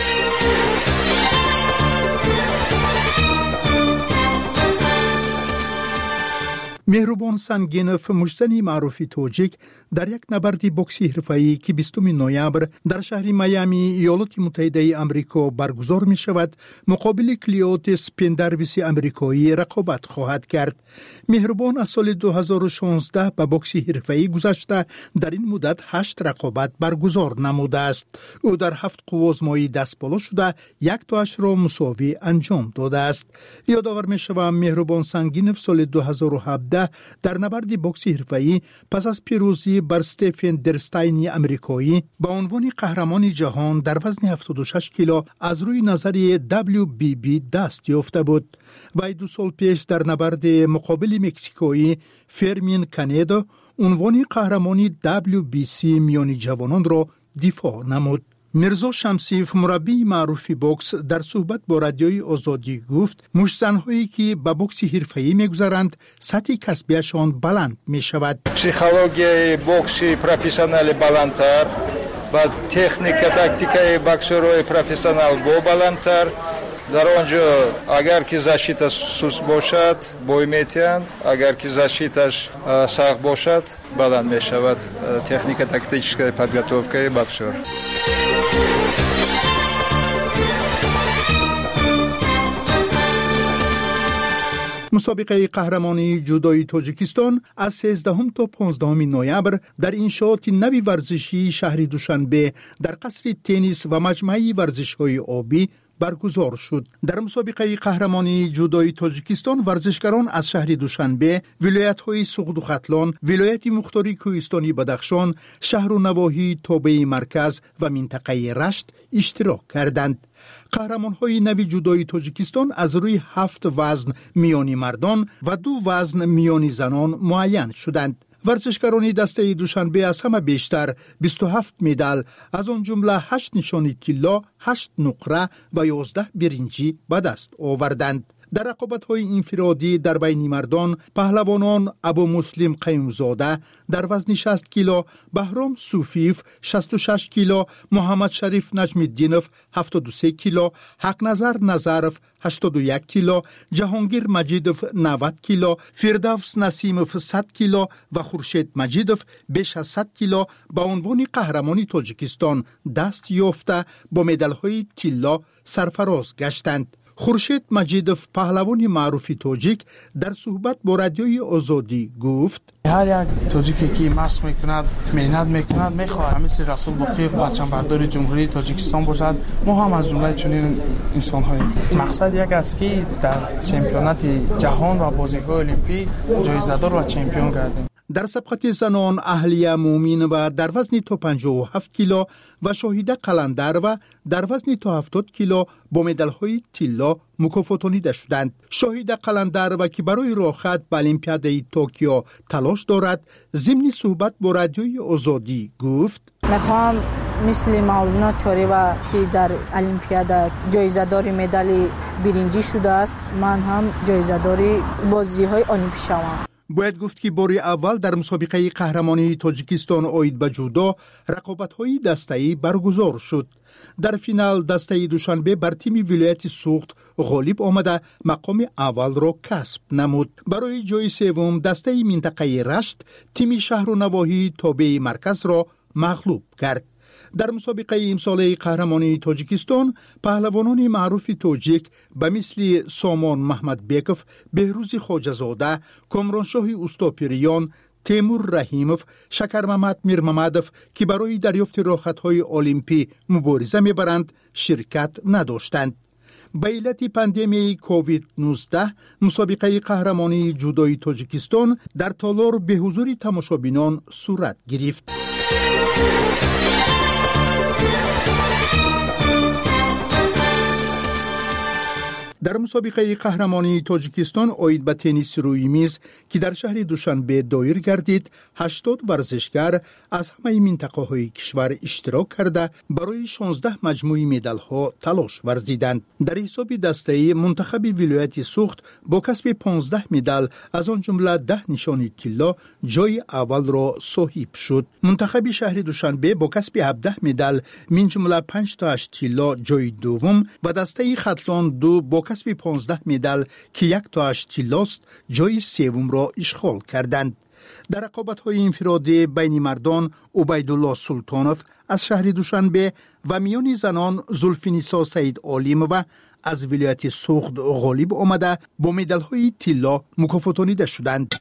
مهربان سنگینف، مجزن معروف توجیک، در یک نبرد بوکسی حرفه‌ای که بیستم نوامبر در شهر میامی ایالات متحده آمریکا برگزار می شود، مقابل کلیوتس پندرویس آمریکایی رقابت خواهد کرد. مهربان از سال دو هزار و شانزده به بوکسی حرفه‌ای گذشته در این مدت هشت رقابت برگزار نموده است. او در هفت قوزمایی دست بالا شده یک تاش را مساوی انجام داده است. یادآور می شوم مهربان سنگینف سال دو هزار و هفده در نبرد بوکسی حرفه‌ای پس از پیروزی بر استفن درستاین آمریکایی با عنوان قهرمان جهان در وزن هفتاد و شش کیلو از روی نظریه دبلیو بی بی دست یافته بود. و دو سال پیش در نبرد مقابل مکزیکویی فرمین کانیدو عنوان قهرمانی دبلیو بی سی میانی جوانان را دفاع نمود. مرزا شمسیف، مربی معروف بوکس، در صحبت با رادیوی آزادی گفت مشتزن‌هایی که به بوکس حرفه‌ای می‌گذرند سطح کسبیشان بلند می‌شود. پسیخولوژی بوکس پروفسیونال بالاتر و تکنیک تاکتیکای بوکسورای پروفسیونال با بالاتر. در آنجا اگر که защита سوس باشد بوی میتیند، اگر که защитаش سخت باشد بلند می‌شود. تکنیک تاکتیکای подготовкой بوکسور. مسابقه قهرمانی جودوی تاجیکستان از سیزدهم تا پانزدهم نوامبر در انشاءات نوی ورزشی شهر دوشنبه در قصر تنیس و مجمع ورزش‌های آبی برگزار شد. در مسابقه قهرمانی جودوی تاجیکستان ورزشکاران از شهر دوشنبه، ولایت‌های سغد و ختلان، ولایت مختاری کوهستانی بدخشان، شهر و نواحی تابع مرکز و منطقه رشت اشتراک کردند. قهرمان‌های نوی جودوی تاجیکستان از روی هفت وزن میانی مردان و دو وزن میانی زنان معین شدند. ورزشکاران دسته دوشنبه از همه بیشتر بیست و هفت مدال، از آن جمله هشت نشانی طلا، هشت نقره و یازده برنجی به دست آوردند. در رقابت‌های انفرادی در بین مردان، پهلوانان ابو مسلم قیومزاده در وزن شصت کیلو، بهرام صوفیف شصت و شش کیلو، محمد شریف نجم الدینف هفتاد و سه کیلو، حق نظر نظرف هشتاد و یک کیلو، جهانگیر مجیدف نود کیلو، فردوس نسیمف صد کیلو و خورشید مجیدف بیش از صد کیلو به عنوان قهرمانی تاجیکستان دست یافته با مدال‌های طلا سرفراز گشتند. خورشید مجیدوف پهلوان معروف تاجیک در صحبت با رادیوی آزادی گفت هر یک تاجیکی که مشق میکند مهنت میکند میخواهد مثل رسول باقی پرچمبردار جمهوری تاجیکستان باشد. ما هم از جمله چنین انسان هاییم. مقصد یک است که در چمپیونات جهان و بازی‌های المپیک جایزه دار و چمپیون گردیم. در سبقت زنان اهلیه مومین و در وزن تا پنجاه و هفت کیلو و شاهیده قلندر و در وزن تا هفتاد کیلو با مدال‌های طلا مکافاتانیده شدند. شاهیده قلندر و که برای راحت به المپیاد توکیو تلاش دارد، ضمن صحبت با رادیوی آزادی گفت میخوام مثل موضوعات چاری و که در المپیاد جایزه داری مدال برنجی شده است، من هم جایزه داری بازی‌های المپیک شوم. باید گفت که بار اول در مسابقه قهرمانی تاجیکستان آید به جودو رقابت‌های دسته‌ای برگزار شد. در فینال دسته دوشنبه بر تیم ولایت سوخت غالب آمده مقام اول را کسب نمود. برای جای سوم دسته منطقه رشت تیم شهر و نواحی تابع مرکز را مغلوب کرد. در مسابقه امساله قهرمانی تاجیکستان پهلوانان معروف تاجیک به مثل سامان محمد بیکوف، بهروز خواجه‌زاده، کامرانشاه اوستاپیریان، تیمور رحیموف، شکر محمد میر محمدوف که برای دریافت راحت‌های المپی مبارزه می‌برند شرکت نداشتند. به علت پاندمی کووید نوزده مسابقه قهرمانی جودوی تاجیکستان در تالار به حضور تماشابینان صورت گرفت. در مسابقه قهرمانی تاجیکستان آید به تنیس روی میز که در شهر دوشنبه دایر گردید، هشتاد ورزشگر از همه منطقه های کشور اشتراک کرده برای شانزده مجموعه مدال ها تلاش ورزیدند. در حساب دسته منتخب ولایت سوخت با کسب پانزده مدال از آن جمله ده نشان طلا جای اول را صاحب شد. منتخب شهر دوشنبه با کسب هفده مدال من جمله پنج تا هشت طلا جای دوم و دسته خطلان دو با کسب پانزده مدال که یک تا هشت طلاست جای سوم را اشغال کردند. در رقابت‌های انفرادی بین مردان عبیدالله سلطانوف از شهر دوشنبه و میان زنان زلفینیسا سید عالم و از ولایت سوخت غالب آمده با مدال‌های طلا مکافاتانیده شدند.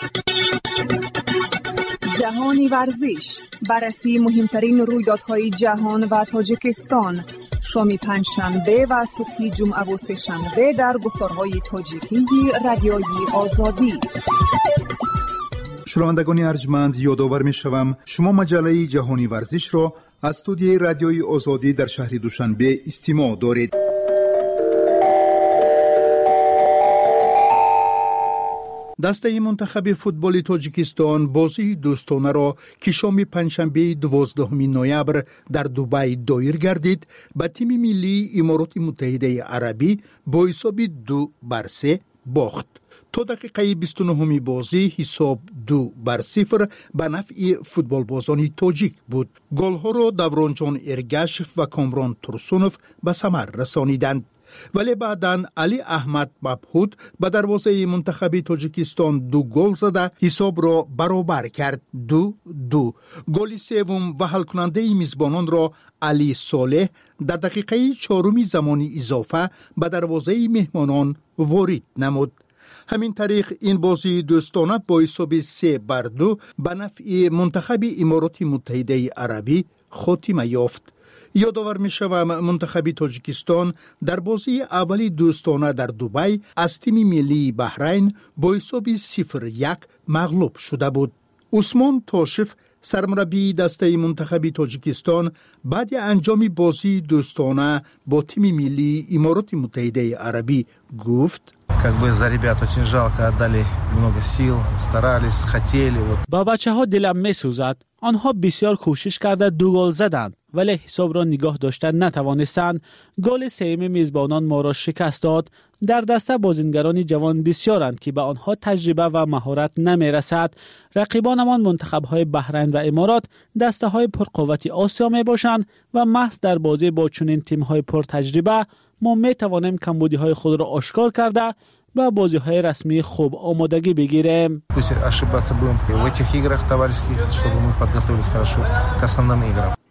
جهانی ورزش، بررسی مهمترین رویدادهای جهان و تاجیکستان، شام پنجشنبه و صبح جمعه و سه‌شنبه در گفتارهای تاجیکی رادیوی آزادی. شنوندگان ارجمند، یادآور می‌شوم شما مجله جهانی ورزش را از استودیوی رادیوی آزادی در شهر دوشنبه استماع دارید. دسته منتخب فوتبال تاجیکستان بازی دوستانه را که شام پنجشنبه دوازدهم نوامبر در دبی دایر گردید به تیم ملی امارات متحده عربی با حساب دو بر سه باخت. تا دقیقه بیست و نهم بازی حساب دو بر صفر به نفع فوتبال بازان تاجیک بود. گل‌ها را دورانجان ارگشف و کامران ترسونوف به ثمر رسانیدند. ولی بعداً علی احمد مبهود به دروازه منتخب تاجیکستان دو گل زده حساب را برابر کرد. دو دو. گل سوم و حل کننده میزبانان را علی صالح در دقیقه چهارم زمان اضافه به دروازه مهمانان وارد نمود. همین طریق این بازی دوستانه با حساب سه بر دو به نفع منتخب امارات متحده عربی خاتمه یافت. یادآور می‌شوم منتخب تاجیکستان در بازی اولی دوستانه در دبی از تیم ملی بحرین با حساب صفر یک مغلوب شده بود. عثمان تاشف سرمربی دسته منتخب تاجیکستان بعد انجام بازی دوستانه با تیم ملی امارات متحده عربی گفت как бы за ребят очень жалко, отдали много сил, старались, хотели. با بچه‌ها دلم می‌سوزد. آنها بسیار کوشش کرده دو گل زدند ولی حساب را نگاه داشتن نتوانستند. گل سوم میزبانان ما را شکست داد. در دسته بازیگران جوان بسیارند که به آنها تجربه و مهارت نمی‌رسد. رقیبانمان منتخب‌های بحرین و امارات دسته‌های پرقوت آسیا میباشند و محض در بازی با چنین تیم‌های پرتجربه ما می‌توانیم کمبودی‌های خود را آشکار کرده و بازی‌های رسمی خوب آمادگی بگیریم.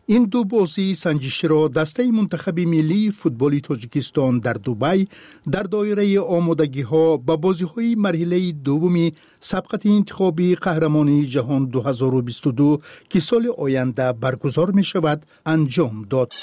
این دو بازی سنجشی را دسته منتخب ملی فوتبال تاجیکستان در دبی در دایره آمادگی ها به بازی های مرحله دومی سبقت انتخابی قهرمانی جهان دو هزار و بیست و دو که سال آینده برگزار می شود انجام داد.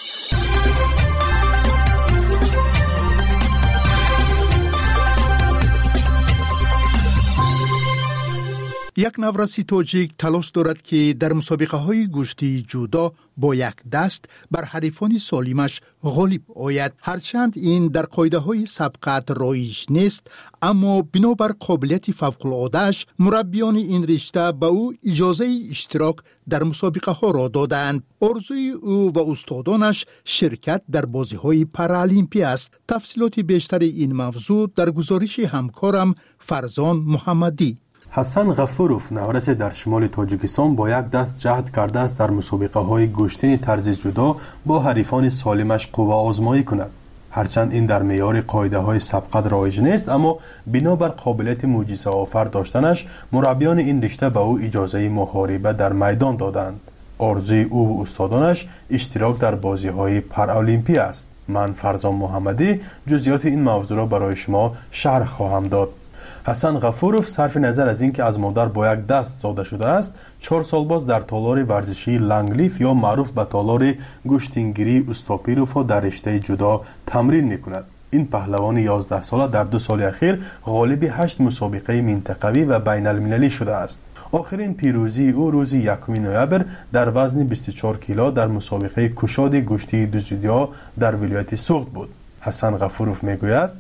یک نورسی تاجیک تلاش دارد که در مسابقه های گشتی جودا با یک دست بر حریفان سالمش غالب آید. هرچند این در قاعده های سبقت رایج نیست، اما بنابر قابلیت فوق العاده‌اش مربیان این رشته به او اجازه اشتراک در مسابقه ها را دادند. آرزوی او و استادانش شرکت در بازی های پارالیمپی است. تفصیلات بیشتر این موضوع در گزارش همکارم فرزان محمدی. حسن غفوروف نورس در شمال تاجیکستان با یک دست جهد کرده است در مسابقه های گشتین طرز جدا با حریفان سالمش قوه آزمایی کند. هرچند این در معیار قاعده های سبقت رایج نیست، اما بنابر قابلیت معجزه آفر داشتنش مربیان این رشته به او اجازه محاربه در میدان دادند. آرزوی او و استادانش اشتراک در بازی های پارالیمپی است. من فرزان محمدی جزئیات این موضوع را برای شما شرح خواهم داد. حسن غفوروف صرف نظر از اینکه از مادر با یک دست زاده شده است، چهار سال باز در تالار ورزشی لنگلیف یا معروف به تالار گشتینگیری اوستاپیروف در رشته جدا تمرین میکند. این پهلوان یازده ساله در دو سال اخیر غالب هشت مسابقه منطقوی و بین المللی شده است. آخرین پیروزی او روز یکم نوامبر در وزن بیست و چهار کیلو در مسابقه کشاد گشتی دوزیدیا در ولایت سوخت بود. حسن غفوروف میگوید: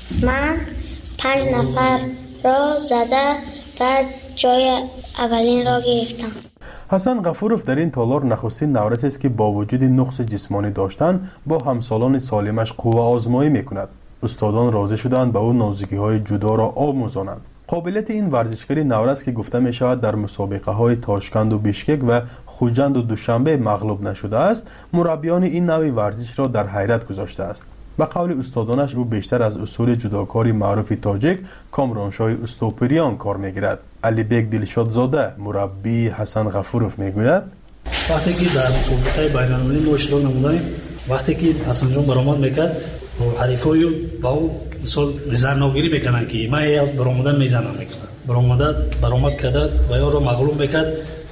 من پنج نفر را زده و جای اولین را گرفتم. حسن غفوروف در این تالار نخستین نورس است که با وجود نقص جسمانی داشتن با همسالان سالمش قوه آزمایی میکند. استادان راضی شدند به او نازکی های جدا را آموزانند. قابلیت این ورزشکاری نورس که گفته می شود در مسابقه های تاشکند و بیشکک و خوجند و دوشنبه مغلوب نشده است، مربیان این نوع ورزش را در حیرت گذاشته است. به قول استادانش او بیشتر از اصول جداکاری معروف تاجیک کامرانشاه اوستوپریان کار میگیرد. علی بیگ دلشاد زاده مربی حسن غفوروف میگوید: وقتی که در مسابقه بین المللی ما اشتراک نمودیم، وقتی که حسن جان برآمد میکرد و حریفای با او مثال زرناگیری میکنن که من یا برآمدن میزنم میکنم برآمد برآمد کرد و یا رو مغلوب میکرد،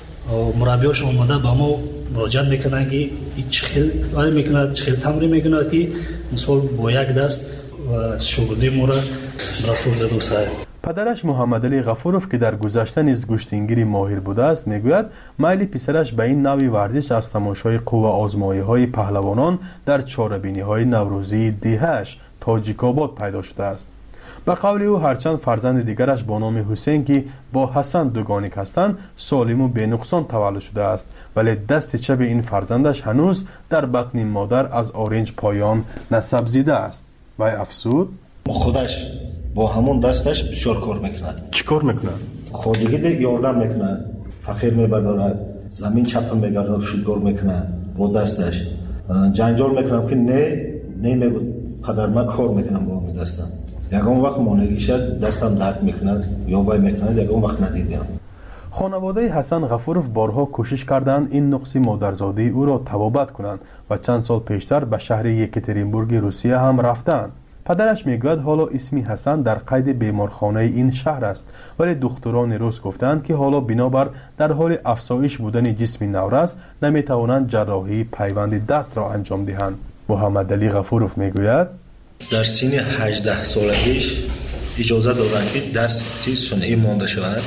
مربیاش اومده با ما مراجعه میکنن که هیچ خیلی ولی میکنه چه خیلی تمرین میکنه که مثلا با یک دست و شغلی ما را رسول زده سر. پدرش محمد علی غفوروف که در گذشته نیز گشتینگیری ماهر بوده است میگوید میل پسرش به این نوع ورزش از تماشای قوه آزمایی های پهلوانان در چهاربینی های نوروزی دهش تاجیک‌آباد پیدا شده است. به قول او هرچند فرزند دیگرش با نام حسین که با حسن دوگانه هستند سالم و بینقصان تولد شده است، ولی دست چپ این فرزندش هنوز در بطن مادر از آرنج پایان نسب زیده است. و افسود خودش با همون دستش بسیار کار میکنه. چی کار میکنه؟ خواجگی ده یاردم میکنه، فقیر میبرداره، زمین چپ میگرده، شلگار میکنه با دستش، جنجال میکنم که نه نمیگو پدر من کار میکنم با می دستم. یکم وقت مانگی شد دستم درد میکند یا وای میکند، یکم وقت ندیدم. خانواده حسن غفوروف بارها کوشش کردند این نقص مادرزاده او را تبابت کنند و چند سال پیشتر به شهر یکاترینبورگ روسیه هم رفتند. پدرش میگوید حالا اسمی حسن در قید بیمارخانه این شهر است، ولی دکتران روس گفتند که حالا بنابر در حال افزایش بودن جسم نورس نمیتوانند جراحی پیوند دست را انجام دهند. محمد علی غفوروف میگوید در سن هجده سالگیش اجازه دادند که دست صنعی مانده شود.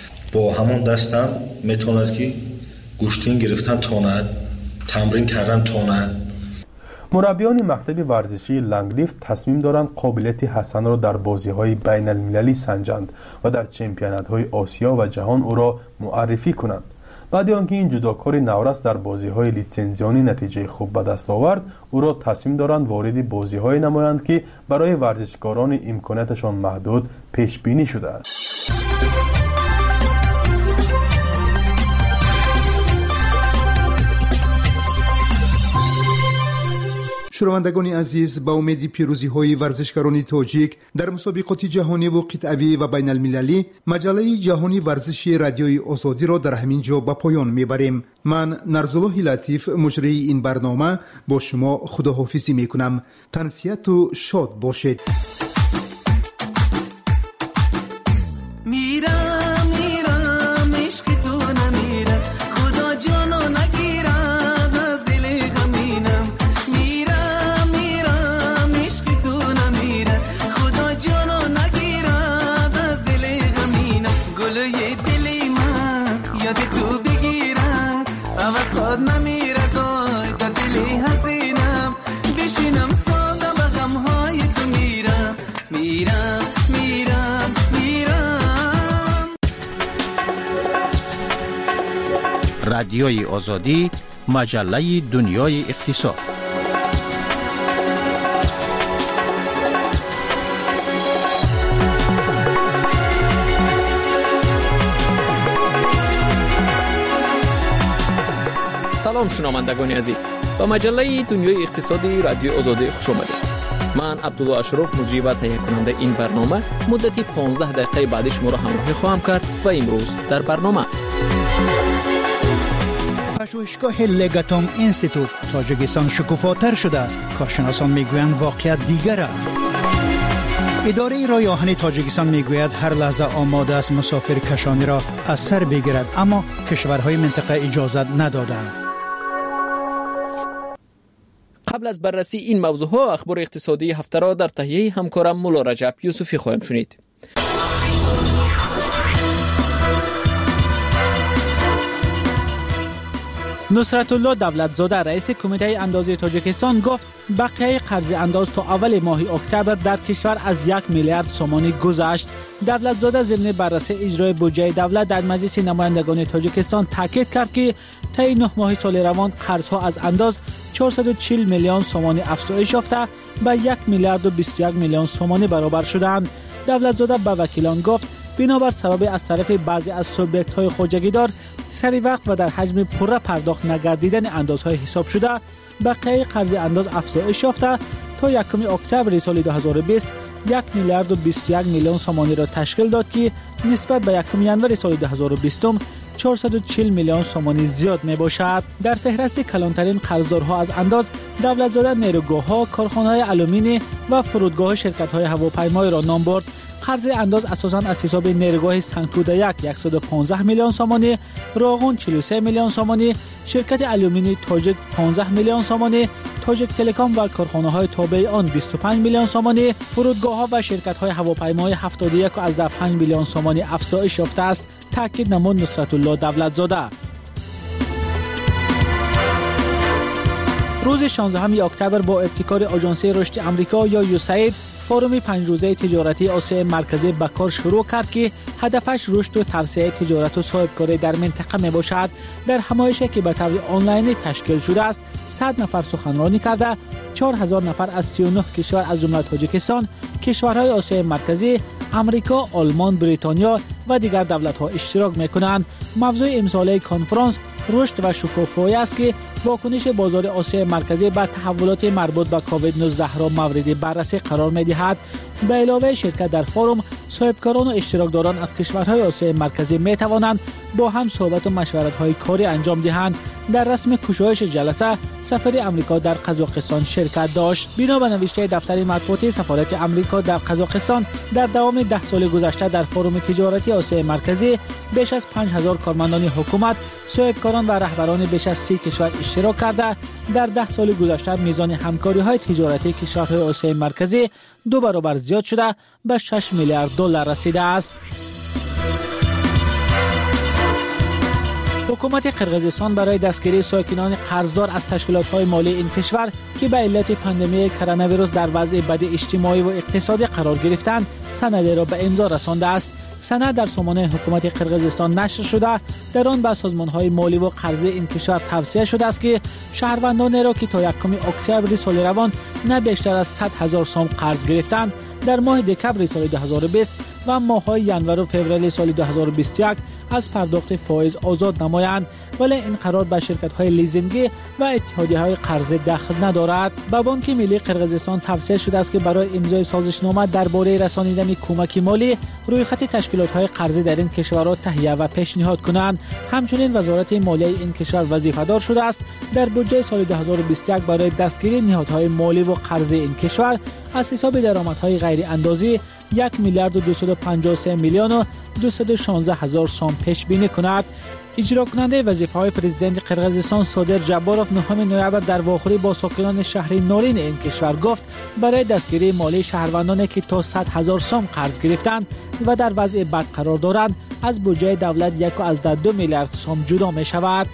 با همون دستم میتواند که گوشتین گرفتن تاند، تمرین کردن تاند. مربیان مکتب ورزشی لنگلیف تصمیم دارند قابلیت حسن را در بازی‌های بین المللی سنجند و در چمپیونات‌های آسیا و جهان او را معرفی کنند. بعد آنکه این جداکار نورس در بازی‌های لیسنزیانی نتیجه خوب به دست آورد، او را تصمیم دارند وارد بازی‌های نمایند که برای ورزشکاران امکاناتشان محدود پیش بینی شده است. شنوندگان عزیز، با امید پیروزی های ورزشکاران تاجیک در مسابقات جهانی و قطعی و بین المللی، مجله جهانی ورزشی رادیوی آزادی را در همین جا به پایان میبریم. من نرزالله لطیف مجری این برنامه با شما خداحافظی میکنم. تنسیت و شاد باشید. رادیوی آزادی، مجله دنیای اقتصاد. سلام شنوندگان عزیز، با مجله دنیای اقتصادی رادیو آزادی خوش آمدید. من عبدالله اشرف مجری و تهیه کننده این برنامه مدتی پانزده دقیقه بعدش ما را همراهی خواهم کرد و امروز در برنامه پژوهشگاه لگاتوم اینستیتوت تاجیکستان شکوفاتر شده است. کارشناسان میگویند واقعیت دیگر است. اداره راه آهن تاجیکستان میگوید هر لحظه آماده است مسافر کشانی را از سر بگیرد، اما کشورهای منطقه اجازت ندادند. قبل از بررسی این موضوع ها اخبار اقتصادی هفته را در تهیه همکارم مولا رجب یوسفی خواهیم شنید. نصرت الله دولتزاده رئیس کمیته اندازه تاجیکستان گفت بقیه قرض انداز تا اول ماه اکتبر در کشور از یک میلیارد سومانی گذشت. دولتزاده ضمن بررسی اجرای بودجه دولت در مجلس نمایندگان تاجیکستان تاکید کرد که طی نه ماه سال روان قرضها از انداز چهارصد و چهل میلیون سومانی افزایش یافته به یک میلیارد و بیست و یک میلیون سومانی برابر شدند. دولتزاده به وکیلان گفت بنابر سبب از طرف بعضی از سوبیکت های خواجگیدار سری وقت و در حجم پره پرداخت نگردیدن اندازهای حساب شده، بقیه قرض انداز افزایش یافته تا یکم اکتبر سال دو هزار و بیست یک میلیارد و بیست و یک میلیون سومانی را تشکیل داد که نسبت به یکم ینور سال دو هزار و بیست چهارصد و چهل میلیون سومانی زیاد می باشد. در فهرست کلانترین قرضدارها از انداز دولتزاده نیروگاه‌ها، کارخانه‌های آلومینی و فرودگاه شرکت‌های هواپیمایی را نام برد. قرض انداز اساساً از حساب نیروگاه سنگتوده یک صد و پانزده میلیون سومانی، راغون چهل و سه میلیون سومانی، شرکت آلومینی تاجیک پانزده میلیون سومانی، تاجیک تلکام و کارخانه‌های تابع آن بیست و پنج میلیون سومانی، فرودگاه‌ها و شرکت‌های هواپیمایی هفتاد و یک و پنج میلیون سومانی افزایش یافته است، تاکید نمود نصرت الله دولتزاده. روز شانزدهم اکتبر با ابتکار آژانسی رشد آمریکا یا یوساید فروم پنج روزه تجارتی آسیای مرکزی به کار شروع کرد که هدفش رشد و توسعه تجارت و صاحبکاری در منطقه می باشد. در همایشی که به طور آنلاینی تشکیل شده است، صد نفر سخنرانی کرده، چهار هزار نفر از سی و نه کشور از جمله تاجیکستان، کشورهای آسیای مرکزی، امریکا، آلمان، بریتانیا و دیگر دولت‌ها اشتراک می‌کنند. موضوع امساله کنفرانس رشد و شکوفایی است که واکنش بازار آسیای مرکزی به تحولات مربوط به کووید نوزده را مورد بررسی قرار می‌دهد. به علاوه شرکت در فروم، صاحبکاران و اشتراکداران از کشورهای آسیای مرکزی می‌توانند با هم صحبت و مشورت‌های کاری انجام دهند. در رسم گشایش جلسه سفیر آمریکا در قزاقستان شرکت داشت. بنا به نوشته دفتر مطبوعاتی سفارت آمریکا در قزاقستان، در دوام ده سال گذشته در فروم تجارتی آسیای مرکزی بیش از پنج هزار کارمندان حکومت، صاحبکاران و رهبران بیش از سی کشور اشتراک کرده. در ده سال گذشته میزان همکاری‌های تجارتی کشورهای آسیای مرکزی دو برابر زیاد شده به شش میلیارد دلار رسیده است. حکومت قرقیزستان برای دستگیری ساکنان قرضدار از تشکیلات‌های مالی این کشور که به علت پاندمی کرونا ویروس در وضع بد اجتماعی و اقتصادی قرار گرفتند، سندی را به امضا رسانده است. سند در سامانه حکومت قرقیزستان نشر شده، در آن به سازمان‌های مالی و قرضی این کشور توصیه شده است که شهروندان را که تا یکم اکتبر سال روان نه بیشتر از صد هزار سوم قرض گرفتند، در ماه دکمبر سال دو هزار و بیست و ماه‌های ینور و فوریه سال دو هزار و بیست و یک از پرداخت فایز آزاد نمایند، ولی این قرار به شرکت‌های لیزینگی و اتحادیه‌های قرضه دخل ندارد. به بانک ملی قرقیزستان توصیه شده است که برای امضای سازشنامه درباره رسانیدن کمک مالی روی خط تشکیلات‌های قرضه در این کشورها تهیه و پیشنهاد کنند. همچنین وزارت مالیه این کشور وظیفه‌دار شده است در بودجه سال دو هزار و بیست و یک برای دستگیری نهادهای مالی و قرضه این کشور از حساب درآمدهای غیر اندازی یک میلیارد و دویست و پنجاه و سه میلیون و دویست و شانزده هزار سوم پیش بینی کند. اجرا کننده وظیفه‌های پرزیدنت قرقیزستان صادر جباروف نهم نوامبر در واخوری با ساکنان شهر نورین این کشور گفت برای دستگیری مالی شهروندانی که تا صد هزار سوم قرض گرفتند و در وضع بد قرار دارند از بودجه دولت یک و از دو میلیارد سوم جدا می شود.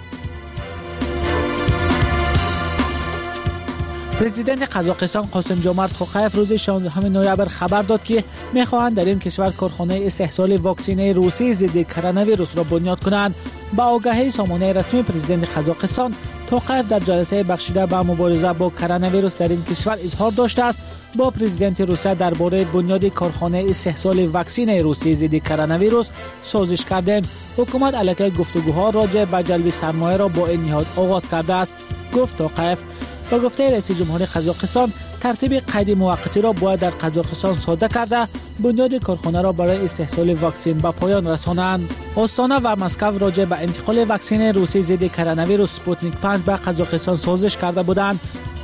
پرزیدنت قزاقستان قاسم جمارت توقیف روز شانزدهم نوامبر خبر داد که می‌خواهند در این کشور کارخانه استحصال واکسن روسی ضد کرونا ویروس را بنیاد کنند. با آگاهی سامانه رسمی پرزیدنت قزاقستان توقیف در جلسه بخشیده به مبارزه با کرونا ویروس در این کشور اظهار داشته است با پرزیدنت روسیه درباره بنیاد کارخانه استحصال واکسن روسی ضد کرونا ویروس سازش کردیم. حکومت علیه گفتگوها راجع به جلب سرمایه را با این نهاد آغاز کرده است. گفت توقیف با گفته رئیس جمهور قزاقستان ترتیب قید موقتی را باید در قزاقستان صادر کرده بنیاد کارخانه را برای استحصال واکسن به پایان رسانند. آستانه و مسکو راجع به انتقال واکسن روسی ضد کرونا ویروس سپوتنیک پنج به قزاقستان سازش کرده بودند.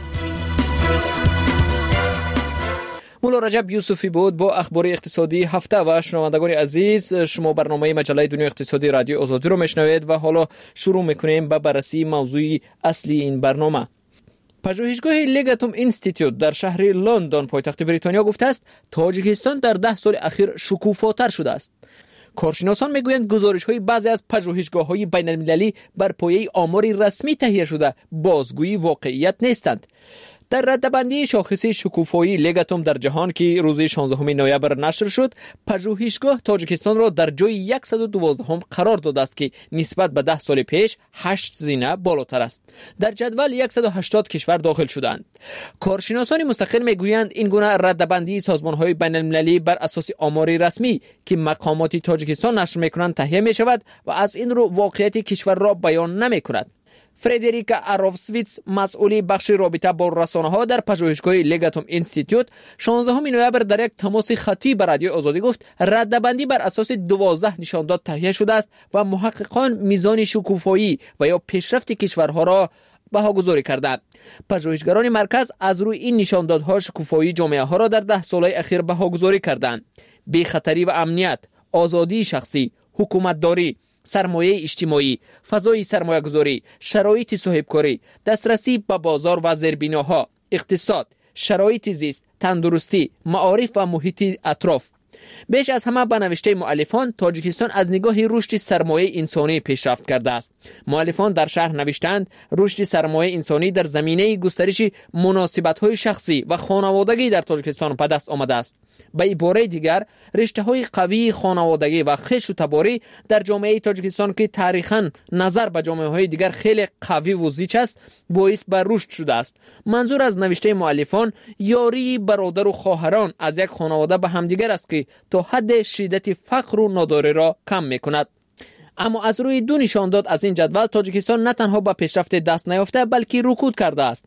مولا رجب یوسفی بود با اخبار اقتصادی هفته و شنوندگان عزیز، شما برنامه مجله دنیا اقتصادی رادیو آزادی رو میشنوید و حالا شروع میکنیم به بررسی موضوع اصلی این برنامه. پژوهشگاه لگاتوم اینستیتوت در شهر لندن پایتخت بریتانیا گفته است تاجیکستان در ده سال اخیر شکوفاتر شده است. کارشناسان میگویند گزارش‌های بعضی از پژوهشگاه‌های بین‌المللی بر پایه آماری رسمی تهیه شده بازگویی واقعیت نیستند. در ردبندی شاخص شکوفایی لگاتوم در جهان که روز شانزدهم نوامبر نشر شد، پژوهشگاه تاجیکستان را در جای صد و دوازده قرار داده است که نسبت به ده سال پیش هشت زینه بالاتر است. در جدول صد و هشتاد کشور داخل شدند. کارشناسان مستقل میگویند این گونه ردبندی سازمان‌های بین‌المللی بر اساس آماری رسمی که مقامات تاجیکستان نشر می‌کنند تهیه می‌شود و از این رو واقعیت کشور را بیان نمی‌کند. فردریکا اروفسویتس مسئول بخش رابطه با رسانه‌ها در پژوهشگاه لگاتوم اینستیتوت شانزدهم نوامبر در یک تماس خطی با رادیو آزادی گفت ردبندی بر اساس دوازده نشانداد تهیه شده است و محققان میزان شکوفایی و یا پیشرفت کشورها را بهاگذاری کردند. پژوهشگران مرکز از روی این نشاندادها شکوفایی جامعه ها را در ده سال اخیر بهاگذاری کردند. بی خطری و امنیت، آزادی شخصی، حکومتداری، سرمایه اجتماعی، فضای سرمایه گذاری، شرایط صاحبکاری، دسترسی به بازار و زیربناها، اقتصاد، شرایط زیست، تندرستی، معارف و محیط اطراف. بیش از همه به نوشته مؤلفان تاجیکستان از نگاه رشد سرمایه انسانی پیشرفت کرده است. مؤلفان در شرح نوشتند رشد سرمایه انسانی در زمینه گسترش مناسبت‌های شخصی و خانوادگی در تاجیکستان به دست آمده است. به عباره دیگر رشته‌های قوی خانوادگی و خویش و تباری در جامعه تاجیکستان که تاریخاً نظر به جامعه‌های دیگر خیلی قوی و زیچ است باعث به رشد شده است. منظور از نوشته مؤلفان یاری برادر و خواهران از یک خانواده به همدیگر است که تا حد شدت فقر و ناداری را کم می‌کند. اما از روی دو نشانداد از این جدول تاجیکستان نه تنها به پیشرفت دست نیافته بلکه رکود کرده است.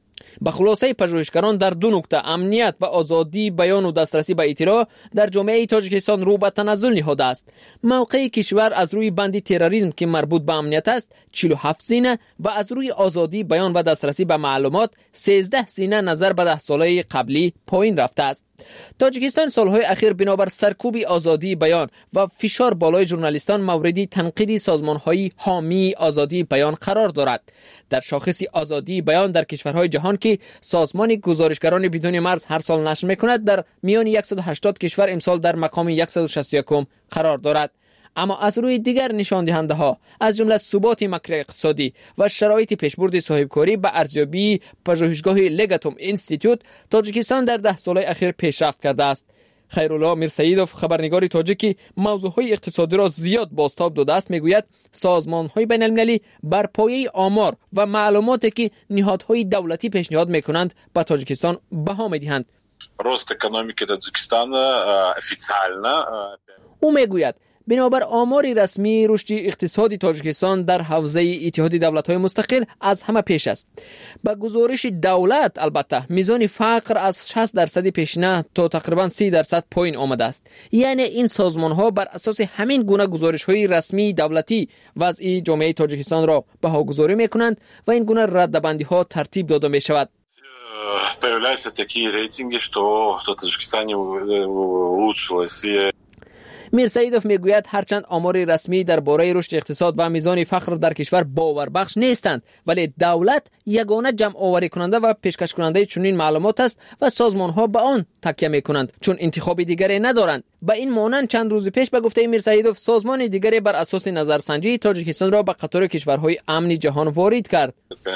به خلاصه پژوهشگران در دو نکته امنیت و آزادی بیان و دسترسی به اطلاع در جامعه تاجیکستان رو به تنزل نهاده است. موقع کشور از روی بند تروریسم که مربوط به امنیت است چهل و هفت زینه و از روی آزادی بیان و دسترسی به معلومات سیزده زینه نظر به ده ساله قبلی پایین رفته است. تاجیکستان سالهای اخیر بنابر سرکوب آزادی بیان و فشار بالای ژورنالیستان مورد تنقید سازمان‌های حامی آزادی بیان قرار دارد. در شاخص آزادی بیان در کشورهای جهان که سازمان گزارشگران بدون مرز هر سال نشر می‌کند در میان صد و هشتاد کشور امسال در مقام صد و شصت و یک قرار دارد. اما از روی دیگر نشان دهنده ها از جمله ثبات مکر اقتصادی و شرایط پیشبرد صاحبکاری به ارزیابی پژوهشگاه لگاتوم اینستیتوت تاجیکستان در ده سال اخیر پیشرفت کرده است. خیرالله میرسیدوف خبرنگار تاجیکی موضوعهای اقتصادی را زیاد بازتاب داده است میگوید سازمان‌های بین‌المللی بر پایه آمار و معلوماتی که نهادهای دولتی پیشنهاد می‌کنند به تاجیکستان بها می‌دهند. рост экономики Таджикистана официально. او میگوید بنابر آمار رسمی رشد اقتصادی تاجیکستان در حوزه اتحاد دولت‌های مستقل از همه پیش است. با گزارش دولت البته میزان فقر از شصت درصد پیشینه تا تقریبا سی درصد پایین آمده است. یعنی این سازمان‌ها بر اساس همین گونه گزارش‌های رسمی دولتی وضع جامعه تاجیکستان را بهاگذاری می‌کنند و این گونه ردبندی‌ها ترتیب داده می‌شود. Появляются такие рейтинги, что в Таджикистане улучшилось. میر سعیدوف میگوید هرچند آمار رسمی درباره رشد اقتصاد و میزان فقر در کشور باوربخش نیستند، ولی دولت یگانه جمع آوری کننده و پیشکش کننده چنین معلومات است و سازمان ها به آن تکیه میکنند چون انتخاب دیگری ندارند. با این مانند چند روز پیش به گفته میر سعیدوف سازمان دیگری بر اساس نظرسنجی تاجیکستان را به قطار کشورهای امن جهان وارد کرد.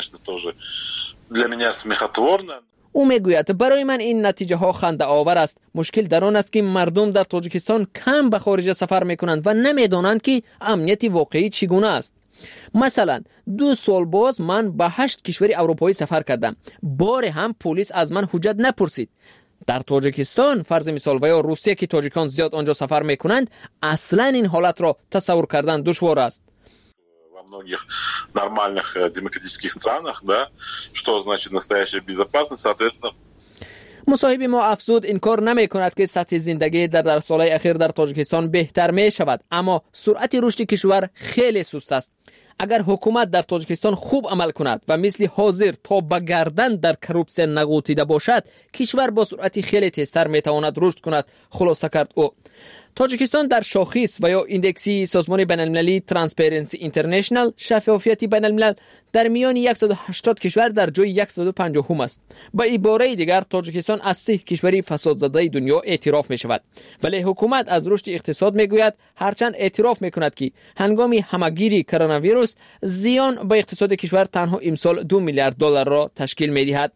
او میگوید برای من این نتیجه ها خنده آور است. مشکل در آن است که مردم در تاجیکستان کم به خارج سفر میکنند و نمیدانند که امنیت واقعی چگونه است. مثلا دو سال باز من به هشت کشور اروپایی سفر کردم. بار هم پلیس از من حجت نپرسید. در تاجیکستان فرض مثال و یا روسیه که تاجیکان زیاد آنجا سفر میکنند اصلا این حالت را تصور کردن دشوار است. В многих нормальных демократических странах, да, что значит настоящая безопасность, соответственно. مصاحب ما افزود این کار نمی کند که سطح زندگی در در سالهای اخیر در تاجیکستان بهتر می شود، اما سرعت رشد کشور خیلی سست است. اگر حکومت در تاجیکستان خوب عمل کند و مثل حاضر تا به گردن در کروپسیون نغوطیده باشد، کشور با سرعت خیلی تیزتر می تواند رشد کند، خلاصه کرد او. تاجیکستان در شاخص و یا ایندکسی سازمان بین‌المللی ترانسپرنسی اینترنشنال شفافیت بین‌الملل در میان صد و هشتاد کشور در جای صد و پنجاه است. با عباره دیگر تاجیکستان از سه کشوری فساد زده دنیا اعتراف می شود، ولی حکومت از رشد اقتصاد می گوید هرچند اعتراف می کند که هنگام همگیری کرونا ویروس زیان به اقتصاد کشور تنها امسال دو میلیارد دلار را تشکیل می دهد.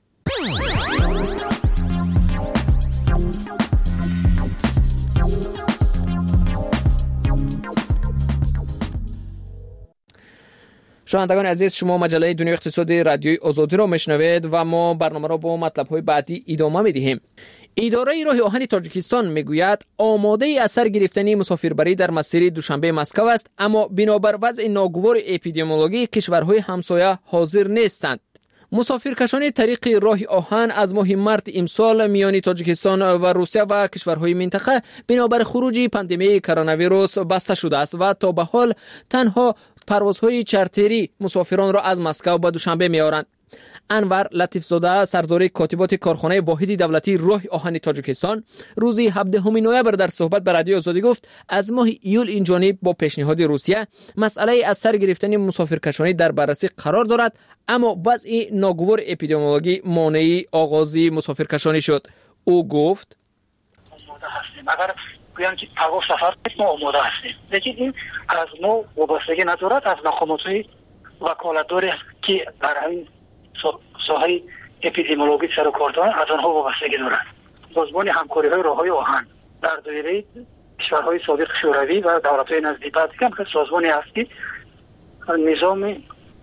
شنوندگان عزیز، شما مجله دنیا اقتصادی رادیوی آزادی را میشنوید و ما برنامه را با مطلب‌های بعدی ادامه می‌دهیم. اداره راه آهن تاجیکستان میگوید آماده از سر گرفتن مسافربری در مسیر دوشنبه مسکو است، اما بنابر وضع ناگوار اپیدمیولوژی کشورهای همسایه حاضر نیستند. مسافرکشانی طریق راه آهن از ماه مارس امسال میان تاجیکستان و روسیه و کشورهای منطقه بنابر خروج پاندمی کرونا ویروس بسته شده است و تا به حال تنها پروازهای چارتری مسافران را از مسکو به دوشنبه می‌آورند. انور لطیفزاده سردار کاتبات کارخانه واحد دولتی راه آهن تاجیکستان روز هفدهم نوامبر در صحبت با رادیو آزادی گفت از ماه ایول این جانب با پیشنهاد روسیه مسئله از سر گرفتن مسافرکشانی در بررسی قرار دارد، اما وضع ناگوار اپیدمیولوژی مانع آغاز مسافرکشانی شد. او گفت اگر بیان که پرواز سفر ما آماده هستیم، لیکن این از ما وابستگی ندارد، از مقامات وکالتداری که در این ساحه اپیدمیولوژی سر و کار دارند از آنها وابستگی دارد. سازمان همکاری های راههای آهن در دایره کشورهای سابق شوروی و دولت‌های نزدیک هم که سازمانی است که نظام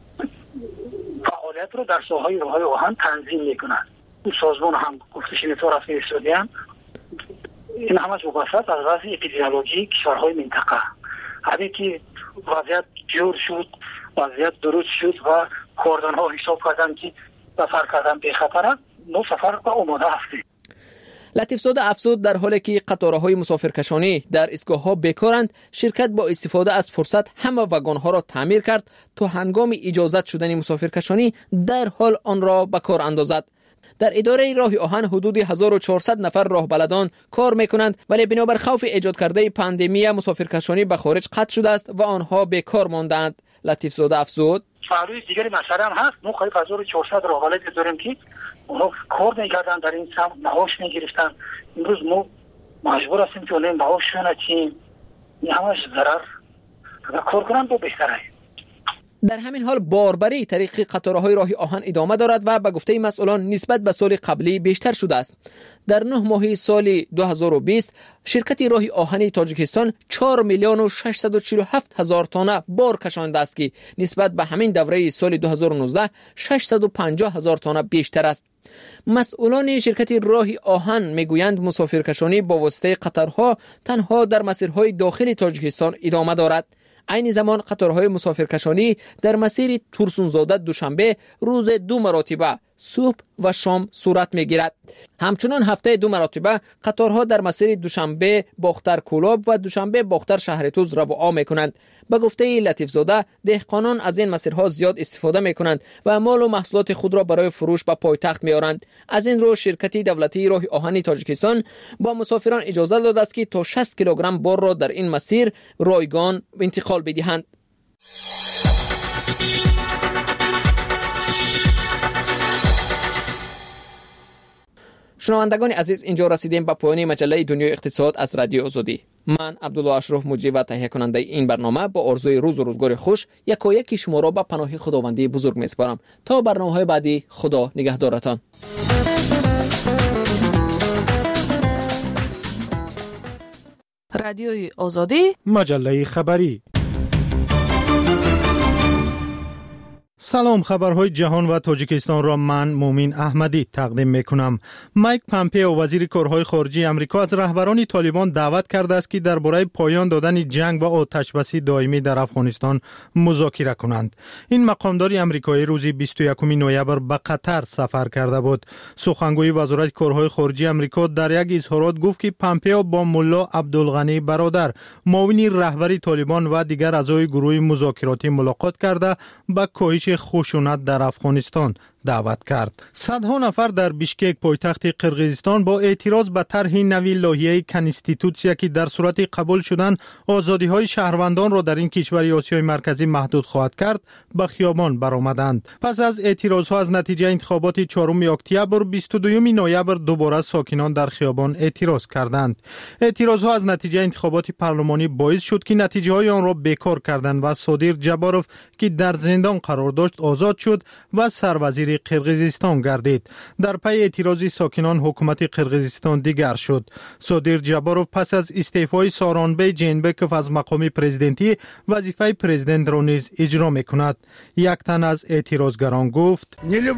فعالیت رو در ساحه راههای آهن تنظیم می‌کند. این سازمان هم گفتش اینطور است که این همش مبحث از وضع اپیدمیولوژی کشورهای منطقه. همین که وضعیت جور شد، وضعیت درست شد و کاردان‌ها حساب کردن که سفر کردن به خطر است، ما سفر به آماده هستیم. لطیفزاده افزود در حالی که قطارهای مسافرکشانی در ایستگاه‌ها بیکارند، شرکت با استفاده از فرصت همه واگن‌ها را تعمیر کرد تا هنگام اجازت شدن مسافرکشانی در حال آن را به کار اندازد. در اداره راه آهن حدود هزار و چهارصد نفر راهبلدان کار میکنند، ولی بنابر خوف ایجاد کرده پاندمی مسافرکشانی به خارج قطع شده است و آنها بیکار ماندند. لطیفزاده افزود فعالیت دیگری مسئله هم هست. ما قریب هزار و چهارصد راهبلد داریم که اونها کار میکردن در این سمت، معاش میگرفتن. امروز ما مجبور هستیم که اونها معاششون چیم، این همش ضرر. اگر کار کنن تو بهتره. در همین حال باربری طریق قطارهای راه آهن ادامه دارد و به گفته مسئولان نسبت به سال قبلی بیشتر شده است. در نه ماه سال دو هزار و بیست شرکت راه آهن تاجیکستان چهار میلیون و ششصد و چهل و هفت هزار تانه بار کشانده است که نسبت به همین دوره سال دو هزار و نوزده ششصد و پنجاه هزار تانه بیشتر است. مسئولان شرکت راه آهن میگویند مسافرکشانی با واسطه قطارها تنها در مسیرهای داخل تاجیکستان ادامه دارد. عین زمان قطارهای مسافرکشانی در مسیر تورسونزاده دوشنبه روز دو مرتبه صبح و شام صورت میگیرد. همچنان هفته دو مرتبه قطارها در مسیر دوشنبه باختر کولاب و دوشنبه باختر شهرتوز رواع میکنند. به گفته لطیف زاده دهقانان از این مسیرها زیاد استفاده میکنند و مال و محصولات خود را برای فروش به پایتخت میارند. از این رو شرکت دولتی راه آهن تاجیکستان با مسافران اجازه داده است که تا شصت کیلوگرم بار را در این مسیر رایگان انتقال بدهند. شنوندگان عزیز، اینجا رسیدیم به پایان مجله دنیای اقتصاد از رادیو آزادی. من عبدالله اشرف مجری و تهیه کننده این برنامه با آرزوی روز و روزگار خوش یکایک شما را به پناه خداوندی بزرگ میسپارم. تا برنامه‌های بعدی، خدا نگهدارتان. رادیوی آزادی، مجله خبری. سلام، خبرهای جهان و تاجیکستان را من مومین احمدی تقدیم میکنم. مایک پامپئو وزیر کارهای خارجی امریکا از رهبران طالبان دعوت کرده است که درباره پایان دادن جنگ و آتشبسی دائمی در افغانستان مذاکره کنند. این مقامدار امریکایی روز بیست و یکم نوامبر به قطر سفر کرده بود. سخنگوی وزارت کارهای خارجی امریکا در یک اظهارات گفت که پامپئو با ملا عبدالغنی برادر، معاون رهبری طالبان و دیگر اعضای گروه مذاکراتی ملاقات کرده به کاهش خشونت در افغانستان دعوت کرد. صدها نفر در بیشکک پایتخت قرقیزستان با اعتراض به طرح نوی لایحه کنستیتوسیا که در صورت قبول شدن آزادی‌های شهروندان را در این کشور آسیای مرکزی محدود خواهد کرد به خیابان برآمدند. پس از اعتراضها از نتیجه انتخابات چهارم اکتبر بیست و دوم نوامبر دوباره ساکنان در خیابان اعتراض کردند. اعتراضها از نتیجه انتخابات پارلمانی باعث شد که نتیجه‌های آن را بیکار کردند و صادر جباروف که در زندان قرار داشت آزاد شد و سروزیر قرقیزستان گردید. در پی اعتراض ساکنان حکومت قرقیزستان دیگر شد. صادر جباروف پس از استعفای سارانبی جینبکوف از مقام پرزیدنتی وظیفه پرزیدنت را نیز اجرا میکند. یک تن از اعتراضگران گفت: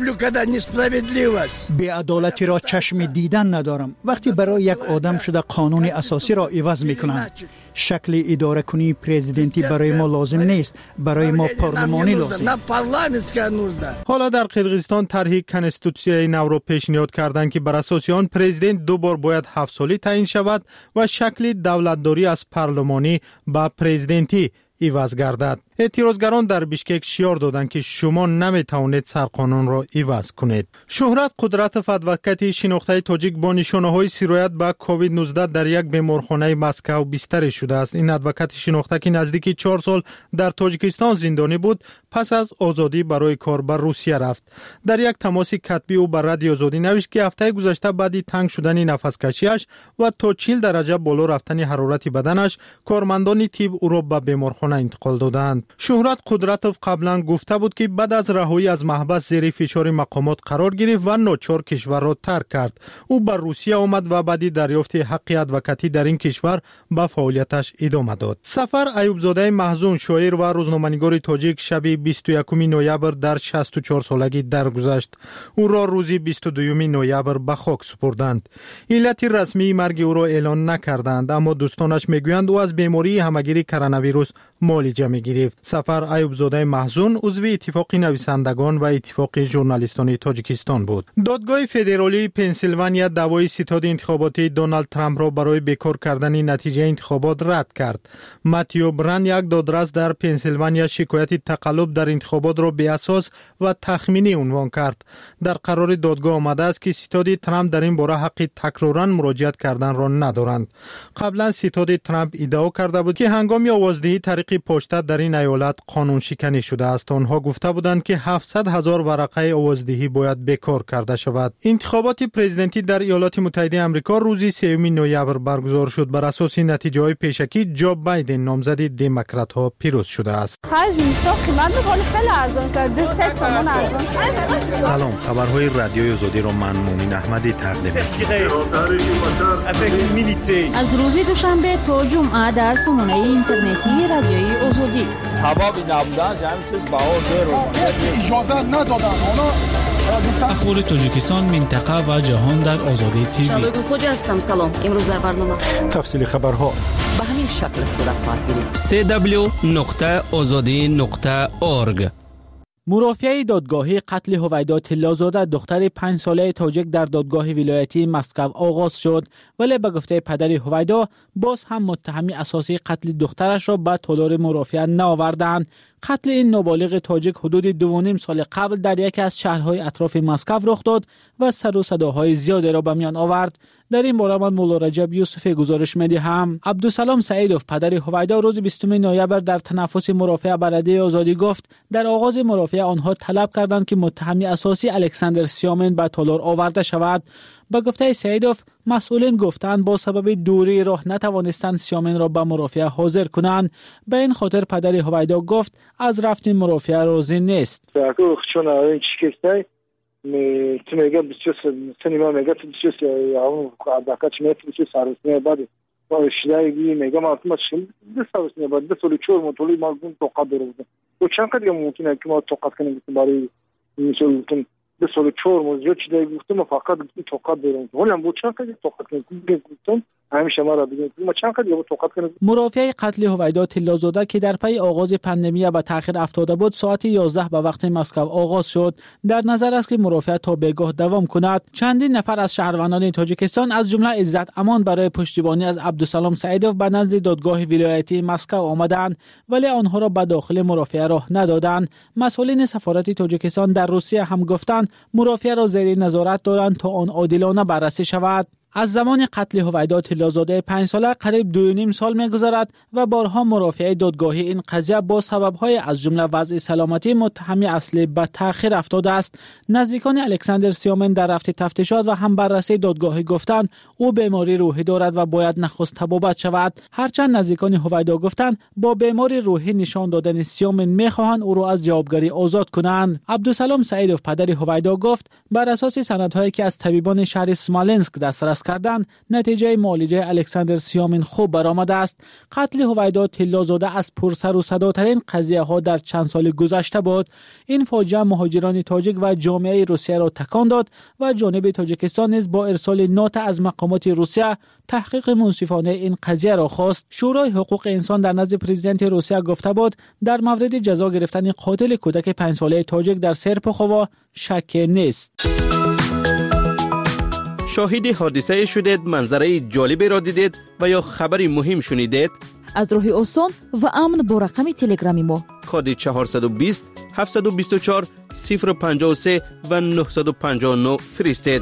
بی‌عدالتی را چشم دیدن ندارم. وقتی برای یک آدم شده قانون اساسی را عوض میکنند. شکل اداره کنی پرزیدنتی برای ما لازم نیست، برای ما پارلمانی لازم. حالا در قرقیزستان طرح کنستیتوسیای نو را پیشنهاد کردند که بر اساس آن پرزیدنت دو بار باید هفت سالی تعیین شود و شکل دولتداری از پارلمانی به پرزیدنتی عوض گردد. اعتراضگران در بیشکک شعار دادند که شما نمیتوانید سرقانون را عوض کنید. شهرت قدرت فدوکتی شناخته تاجیک با نشانه‌های سرایت به کووید نوزده در یک بیمارخانه مسکو بستری شده است. این ادوکت شناخته که نزدیک چهار سال در تاجیکستان زندانی بود، پس از آزادی برای کار به روسیه رفت. در یک تماس کتبی او با رادیو آزادی نوشت که هفته گذشته بعد تنگ شدن نفس‌کشیش و تا چهل درجه بالا رفتن حرارت بدنش، کارمندان تیب او را به بیمارخانه انتقال دادند. شهرت قدرتوف قبلا گفته بود که بعد از رهایی از محبس زیر فشار مقامات قرار گرفت و ناچار کشور را ترک کرد. او به روسیه آمد و بعد دریافت حق ادوکاتی در این کشور به فعالیتش ادامه داد. سفر ایوبزاده محزون، شاعر و روزنامه‌نگار تاجیک، شب بیست و یکم نوامبر در شصت و چهار سالگی درگذشت. او را روز بیست و دوم نوامبر به خاک سپردند. علت رسمی مرگ او را اعلان نکردند، اما دوستانش میگویند او از بیماری همگیری کرونا ویروس معالجه می‌گرفت. سفر ایوبزاده محزون عضو اتفاق نویسندگان و اتفاق ژورنالیستان تاجیکستان بود. دادگاه فدرالی پنسیلوانیا دعوای ستاد انتخاباتی دونالد ترامپ را برای بیکار کردن نتیجه انتخابات رد کرد. ماتیو بران، یک دادرس در پنسیلوانیا، شکایت تقلب در انتخابات را بی اساس و تخمینی عنوان کرد. در قرار دادگاه آمده است که ستاد ترامپ در این باره حق تکرارا مراجعت کردن را ندارند. قبلا ستاد ترامپ ادعا کرده بود که هنگام آوازدهی طریق پشت در این ایالت قانون شکنی شده است. آنها گفته بودند که هفتصد هزار ورقه آوازدهی باید بیکار کرده شود. انتخابات پرزیدنتی در ایالات متحده آمریکا روز سوم نوامبر برگزار شد. بر اساس نتیجه های پیشکی جو بایدن نامزد دموکرات ها پیروز شده است. سلام، خبرهای رادیوی آزادی را من مومین احمدی تقدیم می‌کنم. از روز دوشنبه تا جمعه در سامانه اینترنتی رادیوی آزادی. سبب نبودن همین چیز بهار رو اجازه ندادن. اونا اخبار تاجیکستان، منطقه و جهان در آزادی تیوی. شادو خوجا هستم. سلام. امروز در برنامه تفصیل خبرها به همین شکل صورت خواهد گرفت. سه دبلیو نقطه آزادی نقطه اورگ. مرافعه دادگاهی قتل هویدا طلازاده دختر پنج ساله تاجیک در دادگاه ولایتی مسکو آغاز شد، ولی به گفته پدر هویدا باز هم متهمی اساسی قتل دخترش را به تالار مرافعه نآوردند. قتل این نابالغ تاجیک حدود دو و نیم سال قبل در یکی از شهرهای اطراف مسکو رخ داد و سر و صداهای زیادی را به میان آورد. در این باره من مولا رجب یوسفی گزارش می‌دهم. عبدالسلام سعیدوف پدر هویدا روز بیستم نوامبر در تنفس مرافعه بر رده آزادی گفت در آغاز مرافعه آنها طلب کردند که متهمی اساسی الکساندر سیامن به تالار آورده شود. با گفته سعیدوف مسئولین گفتند با سبب دوری راه نتوانستند سیامن را به مرافعه حاضر کنند. به این خاطر پدر هویدا گفت از رفتن مرافعه راضی نیست. tu mega bisios sinema mega bisios ya adaka chmet bisios sarusne bad va shlagi mega matma shil sarusne bad da solu chor motoli mazmun toqadir bu chan qad mumkin ki ma toqat kanım bari misolun da solu chor moz yo chida guftum faqat toqadir holan bu chan qad toqat kanım guftum همیشه ما را بگید ما چند قد توقف کنیم. مرافعه قتل هویدا طلازاده که در پی آغاز پاندمی به تأخیر افتاده بود ساعت یازده به وقت مسکو آغاز شد. در نظر است که مرافعه تا بگاه دوام کند. چندین نفر از شهروندان تاجیکستان از جمله عزت امان برای پشتیبانی از عبدالسلام سعیدوف به نزد دادگاه ولایتی مسکو آمدند، ولی آنها را به داخل مرافعه راه ندادند. مسئولین سفارت تاجیکستان در روسیه هم گفتند مرافعه را زیر نظارت دارند تا آن عادلانه بررسی شود. از زمان قتل هویدا طلازاده پنج ساله قریب دو و نیم سال می‌گذرد و بارها مرافعه دادگاهی این قضیه با سبب‌های از جمله وضع سلامتی متهمی اصلی به تأخیر افتاده است. نزدیکان الکساندر سیامن در رفت تفتیشات و هم بررسی دادگاهی گفتند او بیماری روحی دارد و باید نخست طبابت شود. هرچند نزدیکان هویدا گفتند با بیماری روحی نشان دادن سیامن می‌خواهند او را از جوابگری آزاد کنند. عبدالسلام سعیدوف پدر هویدا گفت بر اساس سندهایی که از طبیبان شهر اسمالنسک دسترس کردن نتیجه معالجه الکساندر سیامن خوب برآمده است. قتل هویدا طلازاده از پرسر و صداترین قضیه ها در چند سال گذشته بود. این فاجعه مهاجران تاجیک و جامعه روسیه را تکان داد و جانب تاجیکستان نیز با ارسال نوت از مقامات روسیه تحقیق منصفانه این قضیه را خواست. شورای حقوق انسان در نزد پرزیدنت روسیه گفته بود در مورد جزا گرفتن قاتل کودک پنج ساله تاجیک در سرپخوا شک نیست. شاهد حادثه شدید، منظره جالبی را دیدید و یا خبری مهم شنیدید؟ از راه آسان و امن با رقم تلگرامی ما کد چهارصد و بیست هفتصد و بیست و چهار صفر پنجاه و سه و نهصد و پنجاه و نه فرستید.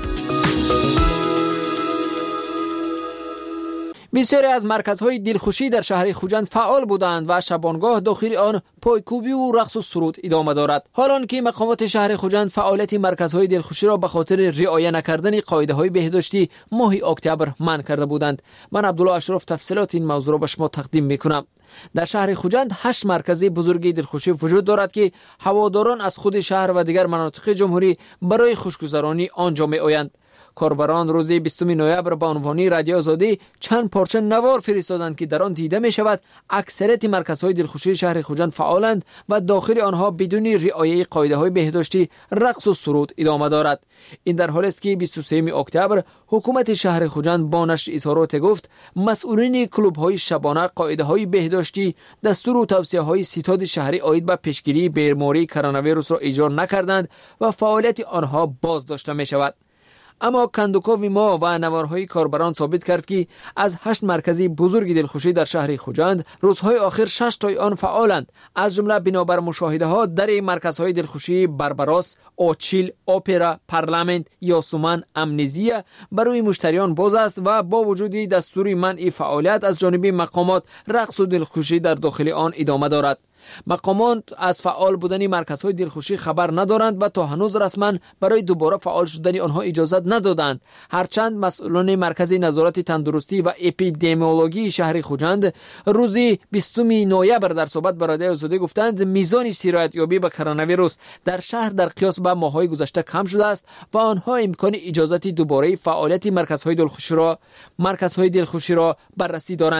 بسیاری از مرکزهای دلخوشی در شهر خوجند فعال بودند و شبانگاه داخل آن پایکوبی و رقص و سرود ادامه دارد. حالان که مقامات شهر خوجند فعالیت مرکزهای دلخوشی را به خاطر رعایت نکردن قاعده‌های بهداشتی ماه اکتبر منع کرده بودند. من عبدالله اشرف تفصیلات این موضوع را به شما تقدیم میکنم. در شهر خوجند هشت مرکز بزرگی دلخوشی وجود دارد که هواداران از خود شهر و دیگر مناطق جمهوری برای خوشگذرانی آنجا می آیند. کاربران روز بیستم نوامبر با عنوان رادیو آزادی چند پارچه نوار فرستادند که در آن دیده می شود اکثریت مرکزهای دلخوشی شهر خوجند فعالند و داخل آنها بدون رعایت قاعده‌های بهداشتی رقص و سرود ادامه دارد. این در حالی است که بیست و سوم اکتبر حکومت شهر خوجند با نشر اظهارات گفت مسئولین کلوب‌های شبانه قاعده‌های بهداشتی، دستور و توصیه‌های ستاد شهری عاید به پیشگیری بیماری کرونا ویروس را اجرا نکردند و فعالیت آنها بازداشته می شود. اما کندوکاوی ما و نوارهای کاربران ثابت کرد که از هشت مرکزی بزرگ دلخوشی در شهر خوجند روزهای آخر شش تای آن فعالند. از جمله بنابر مشاهده ها در مرکزهای دلخوشی بربراس، آچیل، اپرا، پارلمنت، یاسومن، امنیزیه برای مشتریان باز است و با وجود دستور منع فعالیت از جانب مقامات رقص و دلخوشی در داخل آن ادامه دارد. مقامات از فعال بودن مرکزهای دلخوشی خبر ندارند و تا هنوز رسما برای دوباره فعال شدن آنها اجازه ندادند. هرچند مسئولان مرکز نظارت تندرستی و اپیدمیولوژی شهر خوجند روز بیستم نوامبر در صحبت با رادیو آزادی گفتند میزان سرایت یابی به کرونا ویروس در شهر در قیاس با ماه‌های گذشته کم شده است و آنها امکان اجازه دوباره فعالیت مرکزهای دلخوشی را مرکزهای دلخوشی را بررسی دارند.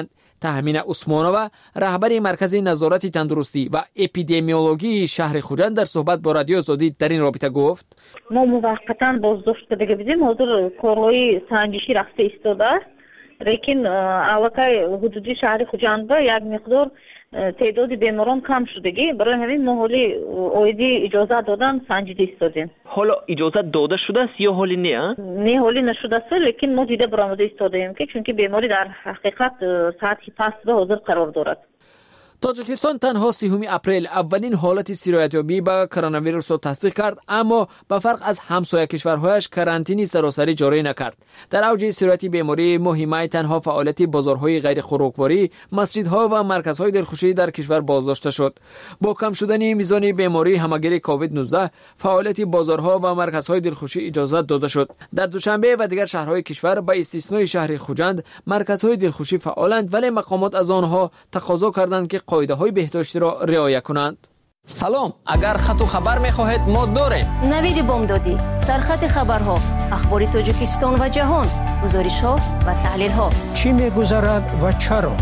تهمین عثمانова رهبر مرکز نظارت تندرستی و اپیدمیولوژی شهر خوجند در صحبت با رادیو آزادی در این رابطه گفت: ما موقتا بازداشت کرده بودیم، حاضر کارهای سنجشی رفته ایستاده است، لیکن علاقه حدودی شهر خوجند یک مقدار تعداد بیماران کم شدگی، برای همین ما حالی اویدی اجازه دادن سنجیده ایستادیم. حالا اجازه داده شده است یا حالی نه؟ نه حالی نشده است، لیکن ما دیده برآمده ایستادیم که چون که بیماری در حقیقت سطح پست و حاضر قرار دارد. تاجیکستان تنها سیوم اپریل اولین حالت سرایتیابی به کرونا ویروس را تصدیق کرد، اما به فرق از همسایه کشورهایش کرانتینی سراسری جاری نکرد. در اوج سرایت بیماری مهمه تنها فعالیت بازارهای غیر خوراکواری، مسجدها و مرکزهای دلخوشی در کشور بازداشته شد. با کم شدن میزان بیماری همگیر کووید نوزده، فعالیت بازارها و مرکزهای دلخوشی اجازه داده شد. در دوشنبه و دیگر شهرهای کشور به استثنای شهر خوجند مرکزهای دلخوشی فعالند، ولی مقامات از آنها تقاضا کردند که قاعده های بهداشتی را رعایت کنند. سلام، اگر خط و خبر می‌خواهید ما داریم. نوید بامدادی، سرخط خبرها، اخبار تاجیکستان و جهان، گزارش‌ها و تحلیل‌ها. چی می‌گذرد و چرا؟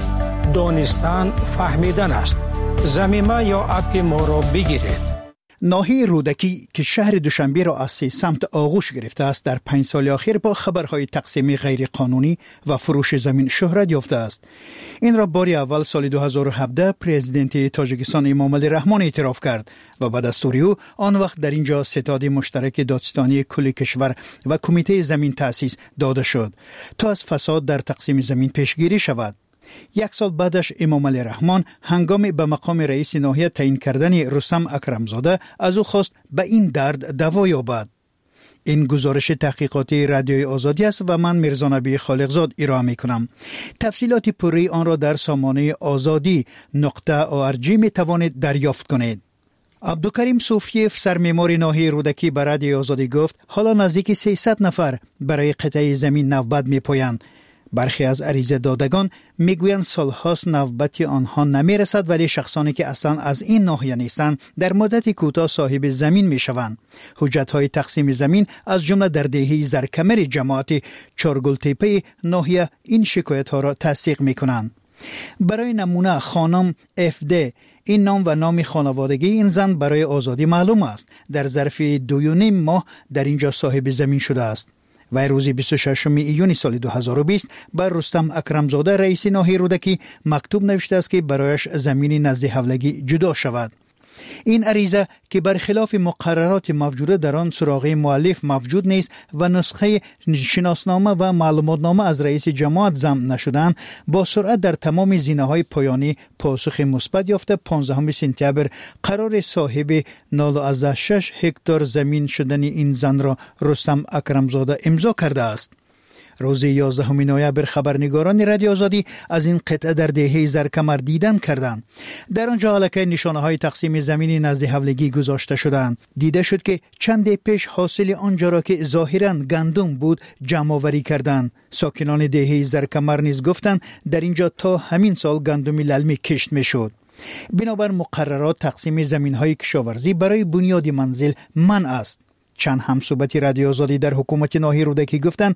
دانستن فهمیدن است. زمینه یا اپ ما را بگیرید. ناحیه رودکی که شهر دوشنبه را از سه سمت آغوش گرفته است، در پنج سال اخیر با خبرهای تقسیم غیر قانونی و فروش زمین شهرت یافته است. این را بار اول سال دو هزار و هفده پرزیدنت تاجیکستان امامعلی رحمان اعتراف کرد و به دستور او آن وقت در اینجا ستاد مشترک دادستانی کل کشور و کمیته زمین تأسیس داده شد تا از فساد در تقسیم زمین پیشگیری شود. یک سال بعدش امامعلی رحمان هنگام به مقام رئیس ناحیه تعیین کردن رستم اکرمزاده از او خواست به این درد دوا یابد. این گزارش تحقیقاتی رادیوی آزادی است و من میرزا نبی خالقزاد ارائه می کنم. تفصیلات پوری آن را در سامانه آزادی نقطه آرجی می توانید دریافت کنید. عبدالکریم صوفیف سرمعمار ناحیه رودکی به رادیوی آزادی گفت حالا نزدیک سیصد نفر برای قطعه زمین نوبت می پویند. برخی از عریضه دادگان میگویند سالهاست نوبت آنها نمیرسد، ولی شخصانی که اصلا از این ناحیه نیستند در مدت کوتاه صاحب زمین میشوند. حجت‌های تقسیم زمین از جمله در دهه زرکمر جماعت چارگلتپه ناحیه این شکایت‌ها را تصدیق میکنند. برای نمونه خانم اف دی، این نام و نام خانوادگی این زن برای آزادی معلوم است، در ظرف دو و نیم ماه در اینجا صاحب زمین شده است. و روز بیست و ششم ایون سال دو هزار و بیست بر رستم اکرمزاده رئیس ناحیه رودکی مکتوب نوشته است که برایش زمین نزد حولگی جدا شود. این عریضه که برخلاف مقررات موجوده در آن سراغ مؤلف موجود نیست و نسخه شناسنامه و معلوماتنامه از رئیس جماعت ضم نشدند، با سرعت در تمام زینه‌های پایانی پاسخ مثبت یافته پانزدهم سپتامبر قرار صاحب نود و شش هکتار زمین شدن این زن را رستم اکرمزاده امضا کرده است. روز یازدهم نوامبر خبرنگاران رادیو آزادی از این قطعه در دهه زرکمر دیدن کردند. در آنجا علاقه نشانه‌های تقسیم زمین نزد حولگی گذاشته شدند. دیده شد که چند پیش حاصل آنجا را که ظاهراً گندم بود جمع آوری کردند. ساکنان دهه زرکمر نیز گفتند در اینجا تا همین سال گندم للمی کشت میشد. بنابر مقررات تقسیم زمین‌های کشاورزی برای بنیاد منزل منع است. چند همصحبت رادیو آزادی در حکومت ناحیه رودکی گفتند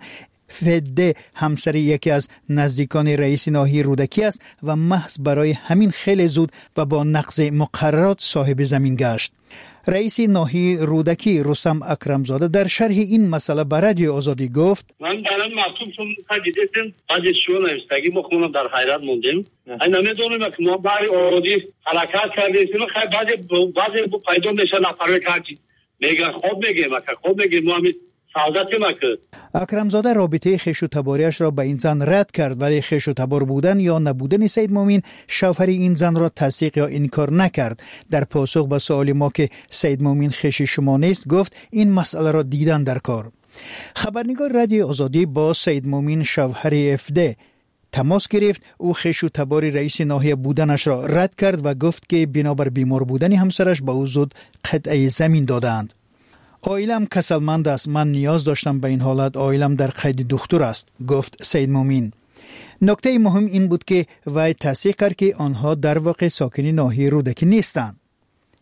فده همسر یکی از نزدیکان رئیس ناحیه رودکی است و محض برای همین خیلی زود و با نقض مقررات صاحب زمین گشت. رئیس ناحیه رودکی رستم اکرمزاده در شرح این مسئله به رادیو آزادی گفت من برام مکتوب چون دیدم بعضی شو نوشتگی ما خودمون در حیرت موندیم. این نمیدونم که ما برای آزادی حرکت کردیم، خیلی بعضی بعضی پیدا میشه نفر کردی میگن خود میگه ما خود میگه ما اکرمزاده رابطه خویش و تباریش را به این زن رد کرد، ولی خویش و تبار بودن یا نبودن سید مومن شوهر این زن را تصدیق یا انکار نکرد. در پاسخ به سوال ما که سید مومن خویش شما نیست گفت این مسئله را دیدن در کار. خبرنگار رادیو آزادی با سید مومن شوهر افده تماس گرفت. او خویش و تبار رئیس ناحیه بودنش را رد کرد و گفت که بنابر بیمار بودن همسرش به او زود قطعه زمین دادند. عائلم کسلمند است، من نیاز داشتم به این حالت، عائلم در قید دکتر است، گفت سید مومن. نکته مهم این بود که وی تصدیق کرد که آنها در واقع ساکن ناحیه رودکی نیستند.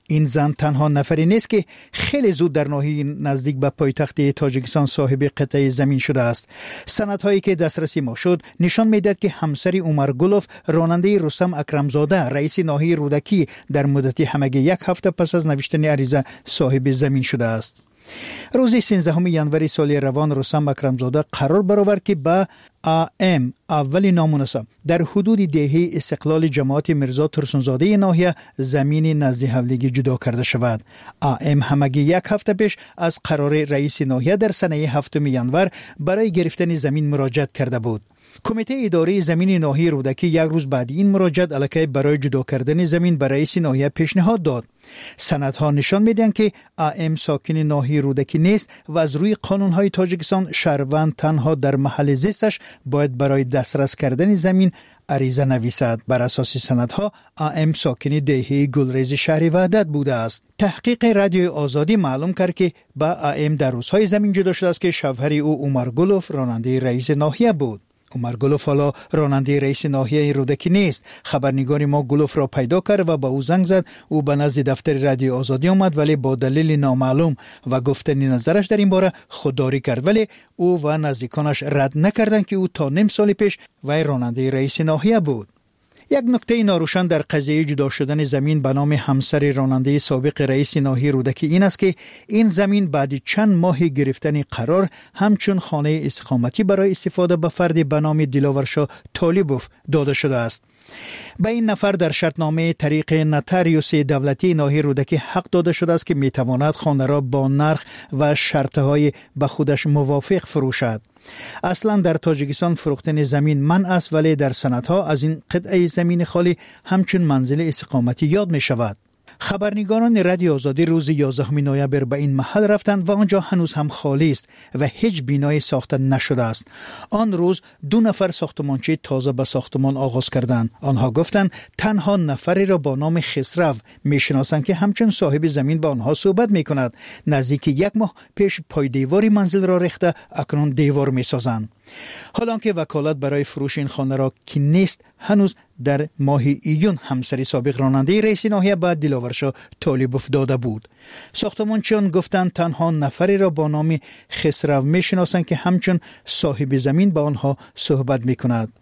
این زن تنها نفری نیست که خیلی زود در ناحیه نزدیک به پایتخت تاجیکستان صاحب قطعه زمین شده است. سندهایی که دسترسی ما شد نشان میدهد که همسر عمر گلوف راننده رستم اکرمزاده رئیس ناحیه رودکی در مدت همگی یک هفته پس از نوشتن عریضه صاحب زمین شده است. روز سیزدهم ژانویه سال روان رستم اکرمزاده قرار برآورد که با آ ام اول نامناسب در حدود دهه استقلال جماعت میرزا ترسونزاده ناحیه زمین نزد حولیگی جدا کرده شود. آ ام همگی یک هفته پیش از قرار رئیس ناحیه در سنه هفتم ژانویه برای گرفتن زمین مراجعت کرده بود. کمیته اداره زمین ناحیه رودکی یک روز بعد این مراجعت علیه برای جدا کردن زمین به رئیس ناحیه پیشنهاد داد. سندها نشان میدهند که آ ام ساکن ناحیه رودکی نیست و از روی قانونهای تاجیکستان شهروند تنها در محل زیستش باید برای دسترس کردن زمین عریضه نویسد. بر اساس سندها آ ام ساکن دهه گلریز شهر وحدت بوده است. تحقیق رادیو آزادی معلوم کرد که با آ ام در روزهای زمین جدا شده است که شوهر او عمر گلوف راننده رئیس ناحیه بود. عمر گلوف حالا راننده رئیس ناحیه رودکی نیست. خبرنگار ما گلوف را پیدا کرد و با او زنگ زد. او به نزد دفتر رادیو آزادی آمد ولی با دلیل نامعلوم و گفتن نظرش در این باره خودداری کرد، ولی او و نزدیکانش رد نکردند که او تا نیم سال پیش وی راننده رئیس ناحیه بود. یک نکته ناروشن در قضیه جدا شدن زمین به نام همسر راننده سابق رئیس ناحیه رودکی این است که این زمین بعد چند ماه گرفتن قرار همچون خانه اقامتی برای استفاده به فرد به نام دیلاورشا طالبوف داده شده است. به این نفر در شرطنامه طریق نتاریوس دولتی ناحیه رودکی حق داده شده است که میتواند خانه را با نرخ و شرطهای به خودش موافق فروشد. اصلا در تاجیکستان فروختن زمین منع است، ولی در سندها از این قطعه زمین خالی همچون منزل اقامتی یاد می شود. خبرنگاران رادیو آزادی روز یازدهم نوامبر به این محل رفتند و آنجا هنوز هم خالی است و هیچ بینایی ساخته نشده است. آن روز دو نفر ساختمانچی تازه به ساختمان آغاز کردند. آنها گفتند تنها نفری را با نام خسرو میشناسند که همچون صاحب زمین با آنها صحبت میکند. نزدیک یک ماه پیش پای دیواری منزل را ریخته اکنون دیوار میسازند. حالا که وکالت برای فروش این خانه را که نیست، هنوز در ماه ایون همسری سابق راننده رئیس ناحیه بعد دیلاورشا طالبوف داده بود. ساختمانچیان گفتند تنها نفری را با نام خسرو میشناسند که همچون صاحب زمین با آنها صحبت میکند.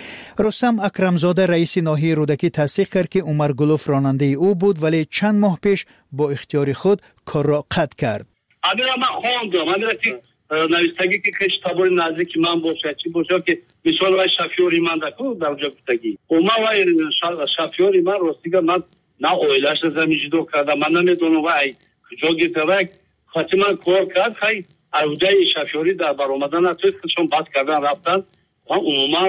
رستم اکرمزاده رئیس ناحیه رودکی تصدیق کرد که عمر گلوف راننده او بود، ولی چند ماه پیش با اختیار خود کار را قطع کرد. امیرا من خواندم امیرا که نویستگی که کشتابور نزدیک من باشه چی باشه که مثال وای شفیوری من دکو در اونجا گفتگی و من وای شفیوری من راستیگه من نه اویلش زمین جدو کردم، من نمیدونم وای کجا گیترک خاطی من کار کرد خیلی عودای شفیوری در برآمدن نتویست چون بس کردن رفتن و عموما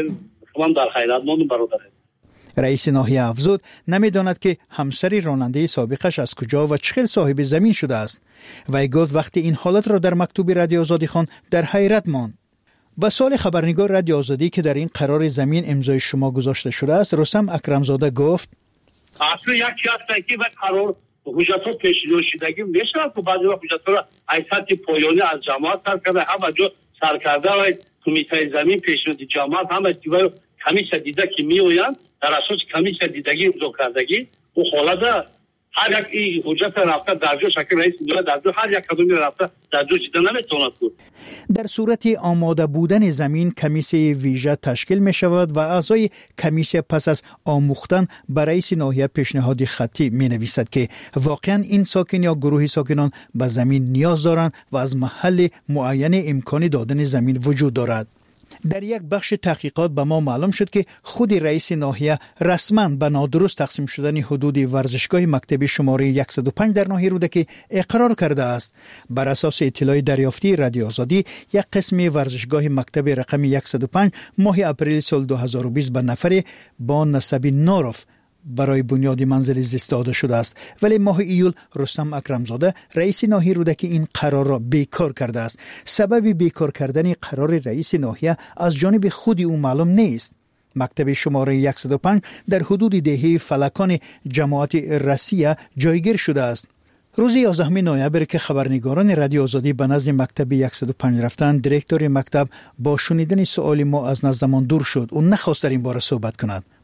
من در خیرات موندم برادر. رئیس ناحیه افزود نمیداند که همسری راننده سابقش از کجا و چه صاحب زمین شده است. وی گفت وقتی این حالت را در مکتوب رادیو آزادی خواند در حیرت ماند. با سوال خبرنگار رادیو آزادی که در این قرار زمین امضای شما گذاشته شده است، رستم اکرمزاده گفت اصلا یک هست که وقت قرار حجت ها پیشنهاد شدگی میشه که بعضی وقت حجت ها ایساتی پایانی از جماعت سر کرده، همه جا سر کرده و کمیته زمین پیشنهاد جماعت همه دیوار کمیسه دیده که میویند در اساس کمیسه دیدگی امضا کردگی و حالت هر یک این حجت رفته در جو شکل رئیس ناحیه در جو هر یک کدومی رفته در جو دیده نمیتواند بود. در صورت آماده بودن زمین کمیسه ویژه تشکیل می شود و اعضای کمیسه پس از آموختن به رئیس ناحیه پیشنهاد خطی می نویسد که واقعا این ساکن یا گروه ساکنان به زمین نیاز دارند و از محل معین امکان دادن زمین وجود دارد. در یک بخش تحقیقات به ما معلوم شد که خود رئیس ناحیه رسما به نادرست تقسیم شدن حدود ورزشگاه مکتب شماره صد و پنج در ناحیه رودکی اقرار کرده است. بر اساس اطلاع دریافتی رادیو آزادی، یک قسم ورزشگاه مکتب رقم صد و پنج ماه اپریل سال دو هزار و بیست به نفر با نسب ناروف برای بنیاد منزل زیست داده شده است، ولی ماه ایول رستم اکرمزاده رئیس ناحیه رودکی این قرار را بیکار کرده است. سبب بیکار کردن قرار رئیس ناحیه از جانب خود او معلوم نیست. مکتب شماره صد و پنج در حدود دهه فلکان جماعت رسیه جایگیر شده است. روز یازدهم نوامبر که خبرنگاران رادیو آزادی به نزد مکتب صد و پنج رفتند، دیرکتور مکتب با شنیدن سوال ما از نزدمان دور شد. او نخواست در این باره صحبت کند.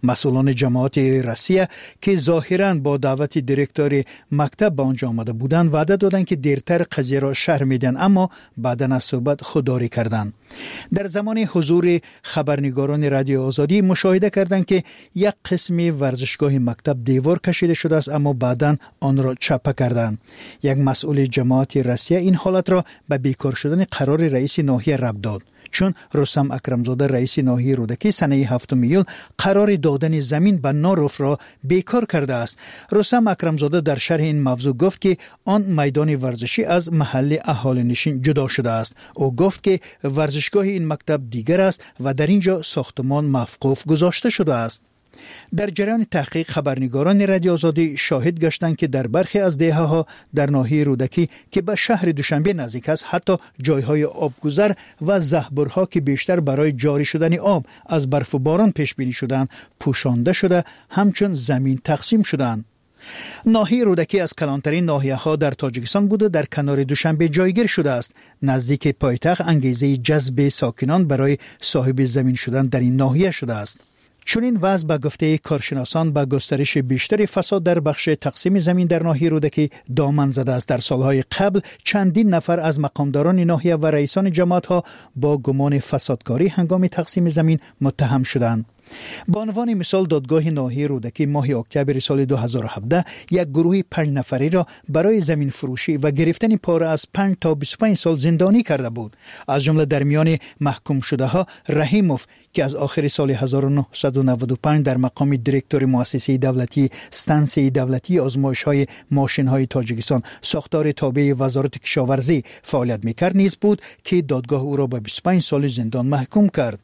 مسئولان جماعت روسیه که ظاهراً با دعوت دیرکتور مکتب به آنجا آمده بودند وعده دادند که دیرتر قضیه را شرح میدن، اما بعداً از صحبت خودداری کردند. در زمان حضور خبرنگاران رادیو آزادی مشاهده کردند که یک قسم ورزشگاه مکتب دیوار کشیده شده است، اما بعداً آن را چپه کردند. یک مسئول جماعت روسیه این حالت را به بیکار شدن قرار رئیس ناحیه ربط داد، چون رستم اکرمزاده رئیس ناحیه رودکی سنه هفتم ایول قرار دادن زمین به ناروف را بیکار کرده است. رستم اکرمزاده در شرح این موضوع گفت که آن میدان ورزشی از محل اهالی نشین جدا شده است. او گفت که ورزشگاه این مکتب دیگر است و در اینجا ساختمان موقوف گذاشته شده است. در جریان تحقیق خبرنگاران رادیو آزادی شاهد گشتند که در برخی از دهه‌ها در ناحیه رودکی که به شهر دوشنبه نزدیک است، حتی جایهای آبگذر و زهبرها که بیشتر برای جاری شدن آب از برف و باران پیش بینی شدند پوشانده شده، همچون زمین تقسیم شدند. ناحیه رودکی از کلانترین ناحیه ها در تاجیکستان بوده در کنار دوشنبه جایگیر شده است. نزدیک پایتخت انگیزه جذب ساکنان برای صاحب زمین شدن در این ناحیه شده است. چون این وضع به گفته کارشناسان به گسترش بیشتر فساد در بخش تقسیم زمین در ناحیه رودکی دامن زده است. در سالهای قبل چندین نفر از مقامداران ناحیه و رئیسان جماعت‌ها با گمان فسادکاری هنگام تقسیم زمین متهم شدند. با عنوان مثال دادگاه ناحیه رودکی ماه اکتبر سال دو هزار و هفده یک گروه پنج نفری را برای زمین فروشی و گرفتن پاره از پنج تا بیست و پنج سال زندانی کرده بود. از جمله در میان محکوم شده ها رحیموف که از آخر سال هزار و نهصد و نود و پنج در مقام دیرکتور مؤسسه دولتی استانسیه دولتی آزمایش های ماشین های تاجیکستان ساختار تابع وزارت کشاورزی فعالیت میکرد نیز بود که دادگاه او را به بیست و پنج سال زندان محکوم کرد.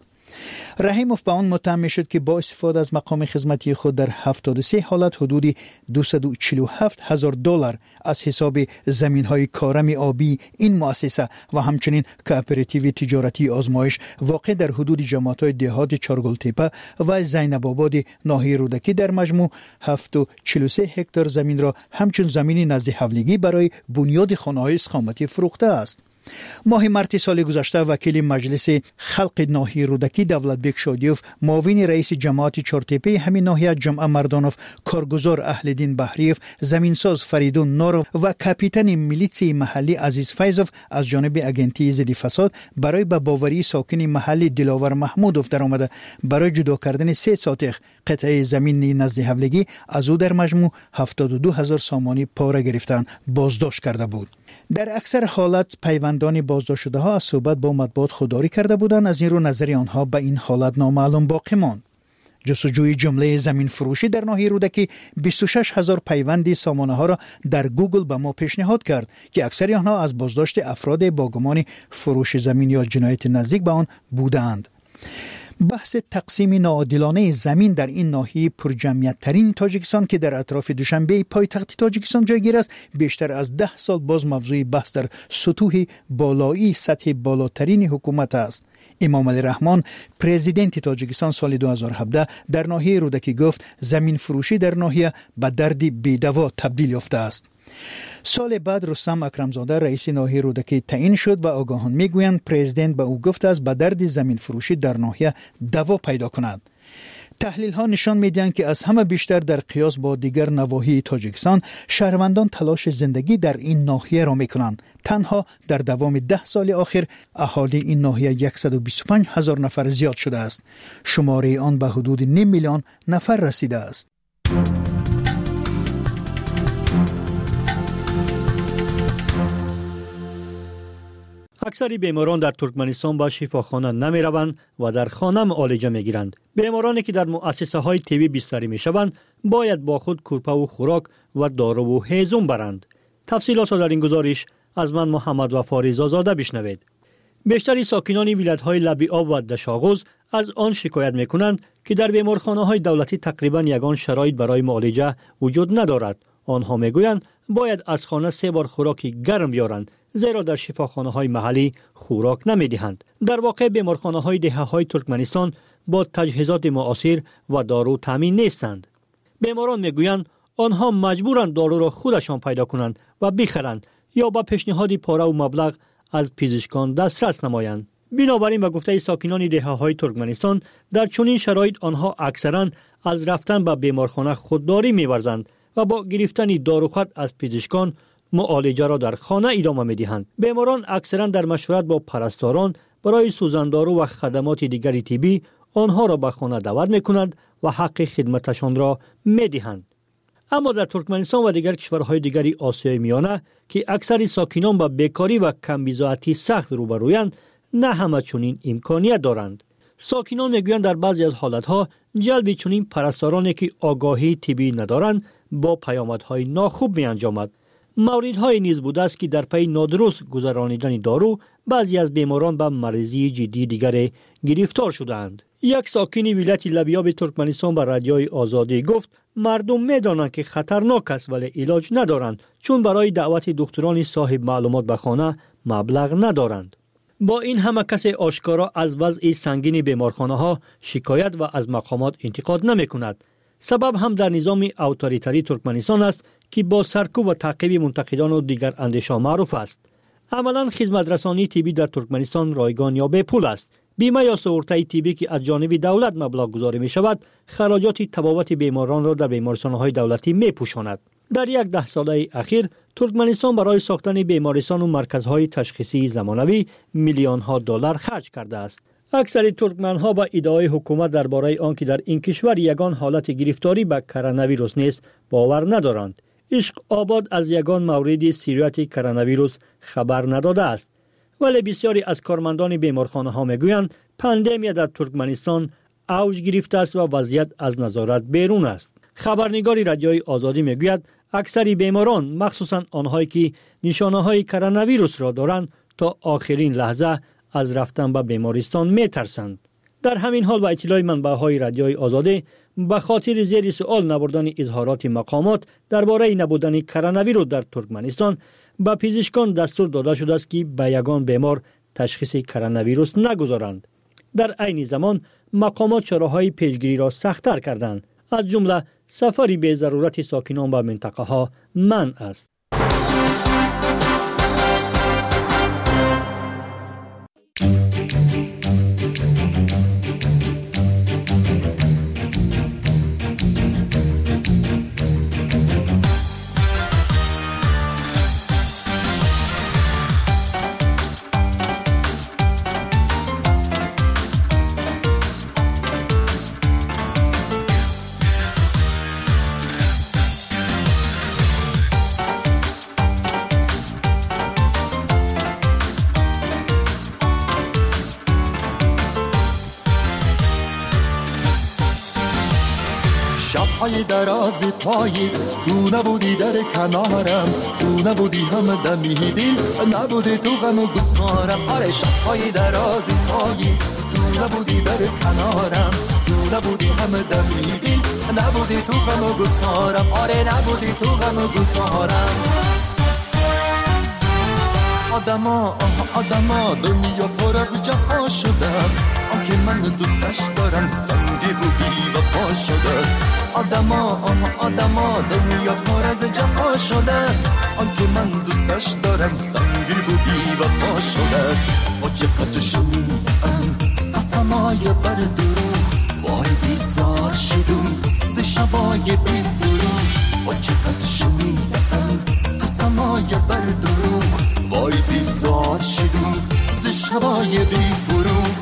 رحیموف به آن متهم شد که با استفاده از مقام خدمتی خود در هفتاد و سه حالت حدود دویست و چهل و هفت هزار دلار از حساب زمین‌های کارم آبی این مؤسسه و همچنین کوآپراتیو تجارتی آزمایش واقع در حدود جماعت‌های دهات چارگلتپه و زینب آباد ناحیه رودکی در مجموع هفت و چهل و سه هکتار زمین را همچون زمین نزد حولگی برای بنیاد خانه‌های استقامتی فروخته است. ماه مارس سال گذشته وکیل مجلس خلق ناحیه رودکی دولتبک شادیوف، معاون رئیس جماعت چارتپه همین ناحیه جمعه مردانوف، کارگزار اهلدین بحریف، زمینساز فریدون نورو و کاپیتان میلیسی محلی عزیز فیضوف از جانب اگنتی ضد فساد برای به باوری ساکن محلی دلاور محمودوف در آمده برای جدا کردن سه ساتق قطعه زمین نزد حولگی از او در مجموع هفتاد و دو هزار سامانی پاره گرفتند بازداشت کرده بود. در اکثر حالات پیوندان بازداشت شده ها از صحبت با مطبوعات خودداری کرده بودند، از این رو نظر آنها به این حالت نامعلوم باقی ماند. جستجوی جمله زمین فروشی در ناحیه رودکی بیست و شش هزار پیوندی سامانه ها را در گوگل به ما پیشنهاد کرد که اکثر آنها از بازداشت افراد با گمان فروش زمین یا جنایت نزدیک به آن بودند. بحث تقسیم ناعادلانه زمین در این ناحیه پرجمعیت ترین تاجیکستان که در اطراف دوشنبه پایتخت تاجیکستان جایگیر است بیشتر از ده سال باز موضوع بحث در سطوح بالایی سطح بالاترین حکومت است. امام علی رحمان پرزیدنت تاجیکستان سال دو هزار و هفده در ناحیه رودکی گفت زمین فروشی در ناحیه به درد بی‌دوا تبدیل یافته است. سال بعد رستم اکرمزاده رئیس ناحیه رودکی تعیین شد و آگاهان میگویند پرزیدنت به او گفته است به درد زمین فروشی در ناحیه دوا پیدا کند. تحلیل ها نشان میدهند که از همه بیشتر در قیاس با دیگر نواحی تاجیکستان شهروندان تلاش زندگی در این ناحیه را میکنند. تنها در دوام ده سال آخر اهالی این ناحیه صد و بیست و پنج هزار نفر زیاد شده است. شماره آن به حدود نیم میلیون نفر رسیده است. اکثر بیماران در ترکمنستان به شفاخانه نمی روند و در خانه معالجه می گیرند. بیمارانی که در مؤسسه های تیبی بستری می شوند باید با خود کورپه و خوراک و دارو و هیزم برند. تفصیلات در این گزارش از من محمد وفا رضازاده بشنوید. بیشتر ساکنان ولایت های لبی آب و دشاغوز از آن شکایت می کنند که در بیمارخانه های دولتی تقریبا یگان شرایط برای معالجه وجود ندارد. آنها می گویند باید از خانه سه بار خوراک گرم بیارند، زیرا در شفاخانه های محلی خوراک نمی دهند. در واقع بیمارخانه های دهه های ترکمنستان با تجهیزات معاصر و دارو تامین نیستند. بیماران می گویند آنها مجبورند دارو را خودشان پیدا کنند و بخرند یا با پیشنهاد پاره و مبلغ از پزشکان دسترس نمایند. بنابراین به گفته ساکنان دهه های ترکمنستان در چنین شرایط آنها اکثرا از رفتن به بیمارخانه خودداری می‌ورزند و با گرفتن داروخط از پزشکان معالجه را در خانه ادامه می‌دهند. بیماران اکثرا در مشورت با پرستاران برای سوزاندارو و خدمات دیگر طبی آنها را به خانه دعوت می‌کنند و حق خدمتشان را می‌دهند. اما در ترکمنستان و دیگر کشورهای دیگر آسیای میانه که اکثر ساکنان با بیکاری و کمبزاعتی سخت روبرویند، نه همه چنین امکانیت دارند. ساکنان میگویند در بعضی از حالتها جلب چنین پرستارانی که آگاهی طبی ندارند با پیامدهای ناخوب می انجامد. موردهای نیز بوده است که در پی نادرست گذرانیدن دارو بعضی از بیماران به مریضی جدی دیگر گرفتار شدند. یک ساکن ولایت لبیاب ترکمنستان به رادیوی آزادی گفت مردم میدانند که خطرناک است ولی علاج ندارند چون برای دعوت دکتران صاحب معلومات به خانه مبلغ ندارند. با این همه کسی آشکارا از وضع سنگین بیمارخانه ها شکایت و از مقامات انتقاد نمی کند. سبب هم در نظام اتوریتری ترکمنستان است که با سرکوب و تعقیب منتقدان و دیگر اندیشا معروف است. عملا خدمت رسانی طبی در ترکمنستان رایگان یا بی پول است. بیمه یا سئورته طبی که از جانب دولت مبلغ گذاری می شود، خراجات تبابت بیماران را در بیمارستان‌های دولتی می پوشاند. در یک ده ساله اخیر ترکمنستان برای ساختن بیمارستان و مرکزهای تشخیصی زمانوی میلیون ها دلار خرج کرده است. اکثر ترکمنها با ادعای حکومت درباره آنکه در این کشور یگان حالت گرفتاری به کرونا ویروس نیست باور ندارند. عشق آباد از یگان مورد سیریت کرونا ویروس خبر نداده است. ولی بسیاری از کارمندان بیمارخانه ها میگویند پاندمی در ترکمنستان اوج گرفته است و وضعیت از نظارت بیرون است. خبرنگار رادیوی آزادی میگوید اکثر بیماران مخصوصا آنهایی که نشانه های کرونا ویروس را دارند تا آخرین لحظه از رفتن به بیمارستان میترسند. در همین حال با اطلاع منبع‌های رادیوی آزادی به خاطر زیر سوال نبردن اظهارات مقامات درباره نبودن کرونا ویروس در ترکمنستان به پزشکان دستور داده شده است که به یگان بیمار تشخیص کرونا ویروس نگذارند. در عین زمان مقامات چاره‌های پیشگیری را سخت‌تر کردند. از جمله سفری به ضرورت ساکنان به منطقه ها منع است. شب‌های دراز پاییز تو نبودی در کنارم، تو نبودی هم دمی دل، نبودی تو غم و گسارم. آره شب‌های دراز پاییز تو نبودی در کنارم، تو نبودی هم دمی دل، نبودی تو غم و گسارم. آره نبودی تو غم و گسارم. آدما آدما دنیا پر از جفا شده است، آنکه من دوستش دارم سنگی و بی وفا شده است. آدما آدما دنیا پر از جفا شده است، آنکه من دوستش دارم سنگی و بی وفا شده است. با چقدر شنیدم قسمای بر دروغ، وای بیزار شدم ز شبای بی فروغ. با چقدر شنیدم قسمای بر دروغ، وای بیزار شدم ز شبای بی فروغ.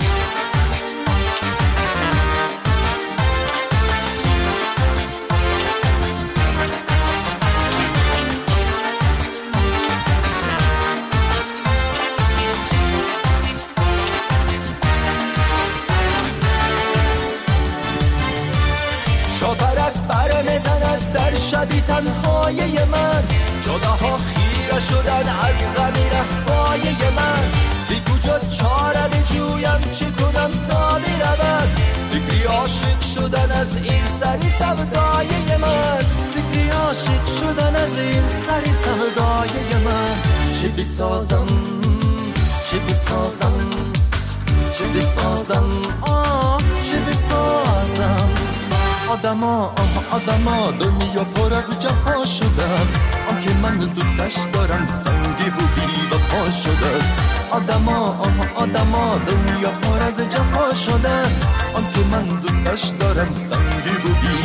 شاپرک بر میزند در شبی تنهای من، جداها خیره شدن از غمی رهبای من. بی کجا چاره بجویم چی کنم تا برود، فکری عاشق شدن از این سری سودای من. فکری عاشق شدن از این سری سودای من. چی بسازم چی بسازم چی بسازم آه چی بسازم. آدما آدما دنیا پر از جفا شده است، آنکه من دوستش دارم سنگی و بی وفا شده است. آدما آدما دنیا پر از جفا شده است، آنکه من دوستش دارم سنگی و بی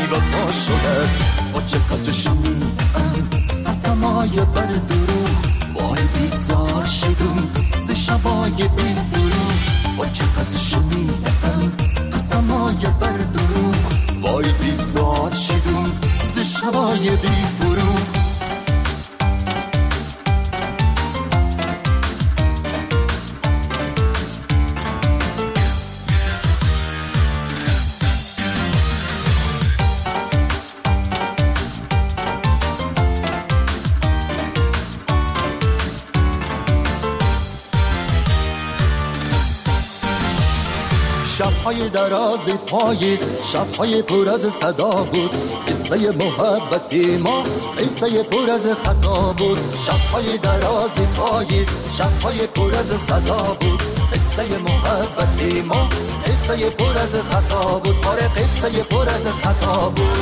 بیزار شدم ز شبای بی فروغ. شب‌های دراز پاییز، شب‌های پر از صدا بود، قصه محبت ما قصه پر از خطا بود. شب‌های دراز پاییز، شب‌های پر از صدا بود، قصه محبت ما قصه پر از خطا بود. آره قصه پر از خطا بود.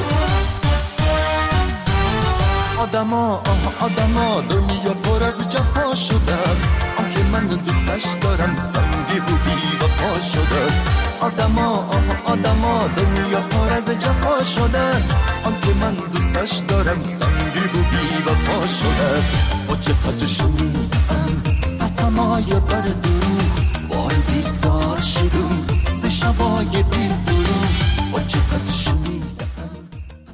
آدما آه آدما دنیا پر از جفا شده است، آن که من دوستش دارم سنگی و بی وفا شده است. آدما آه آدما دنیا پر از جفا شده است، آن که من دوستش دارم سنگی و بی وفا شده است. با چقدر شنیدم قسمای بر دروغ، وای بیزار شدم ز شبای بی فروغ. با چقدر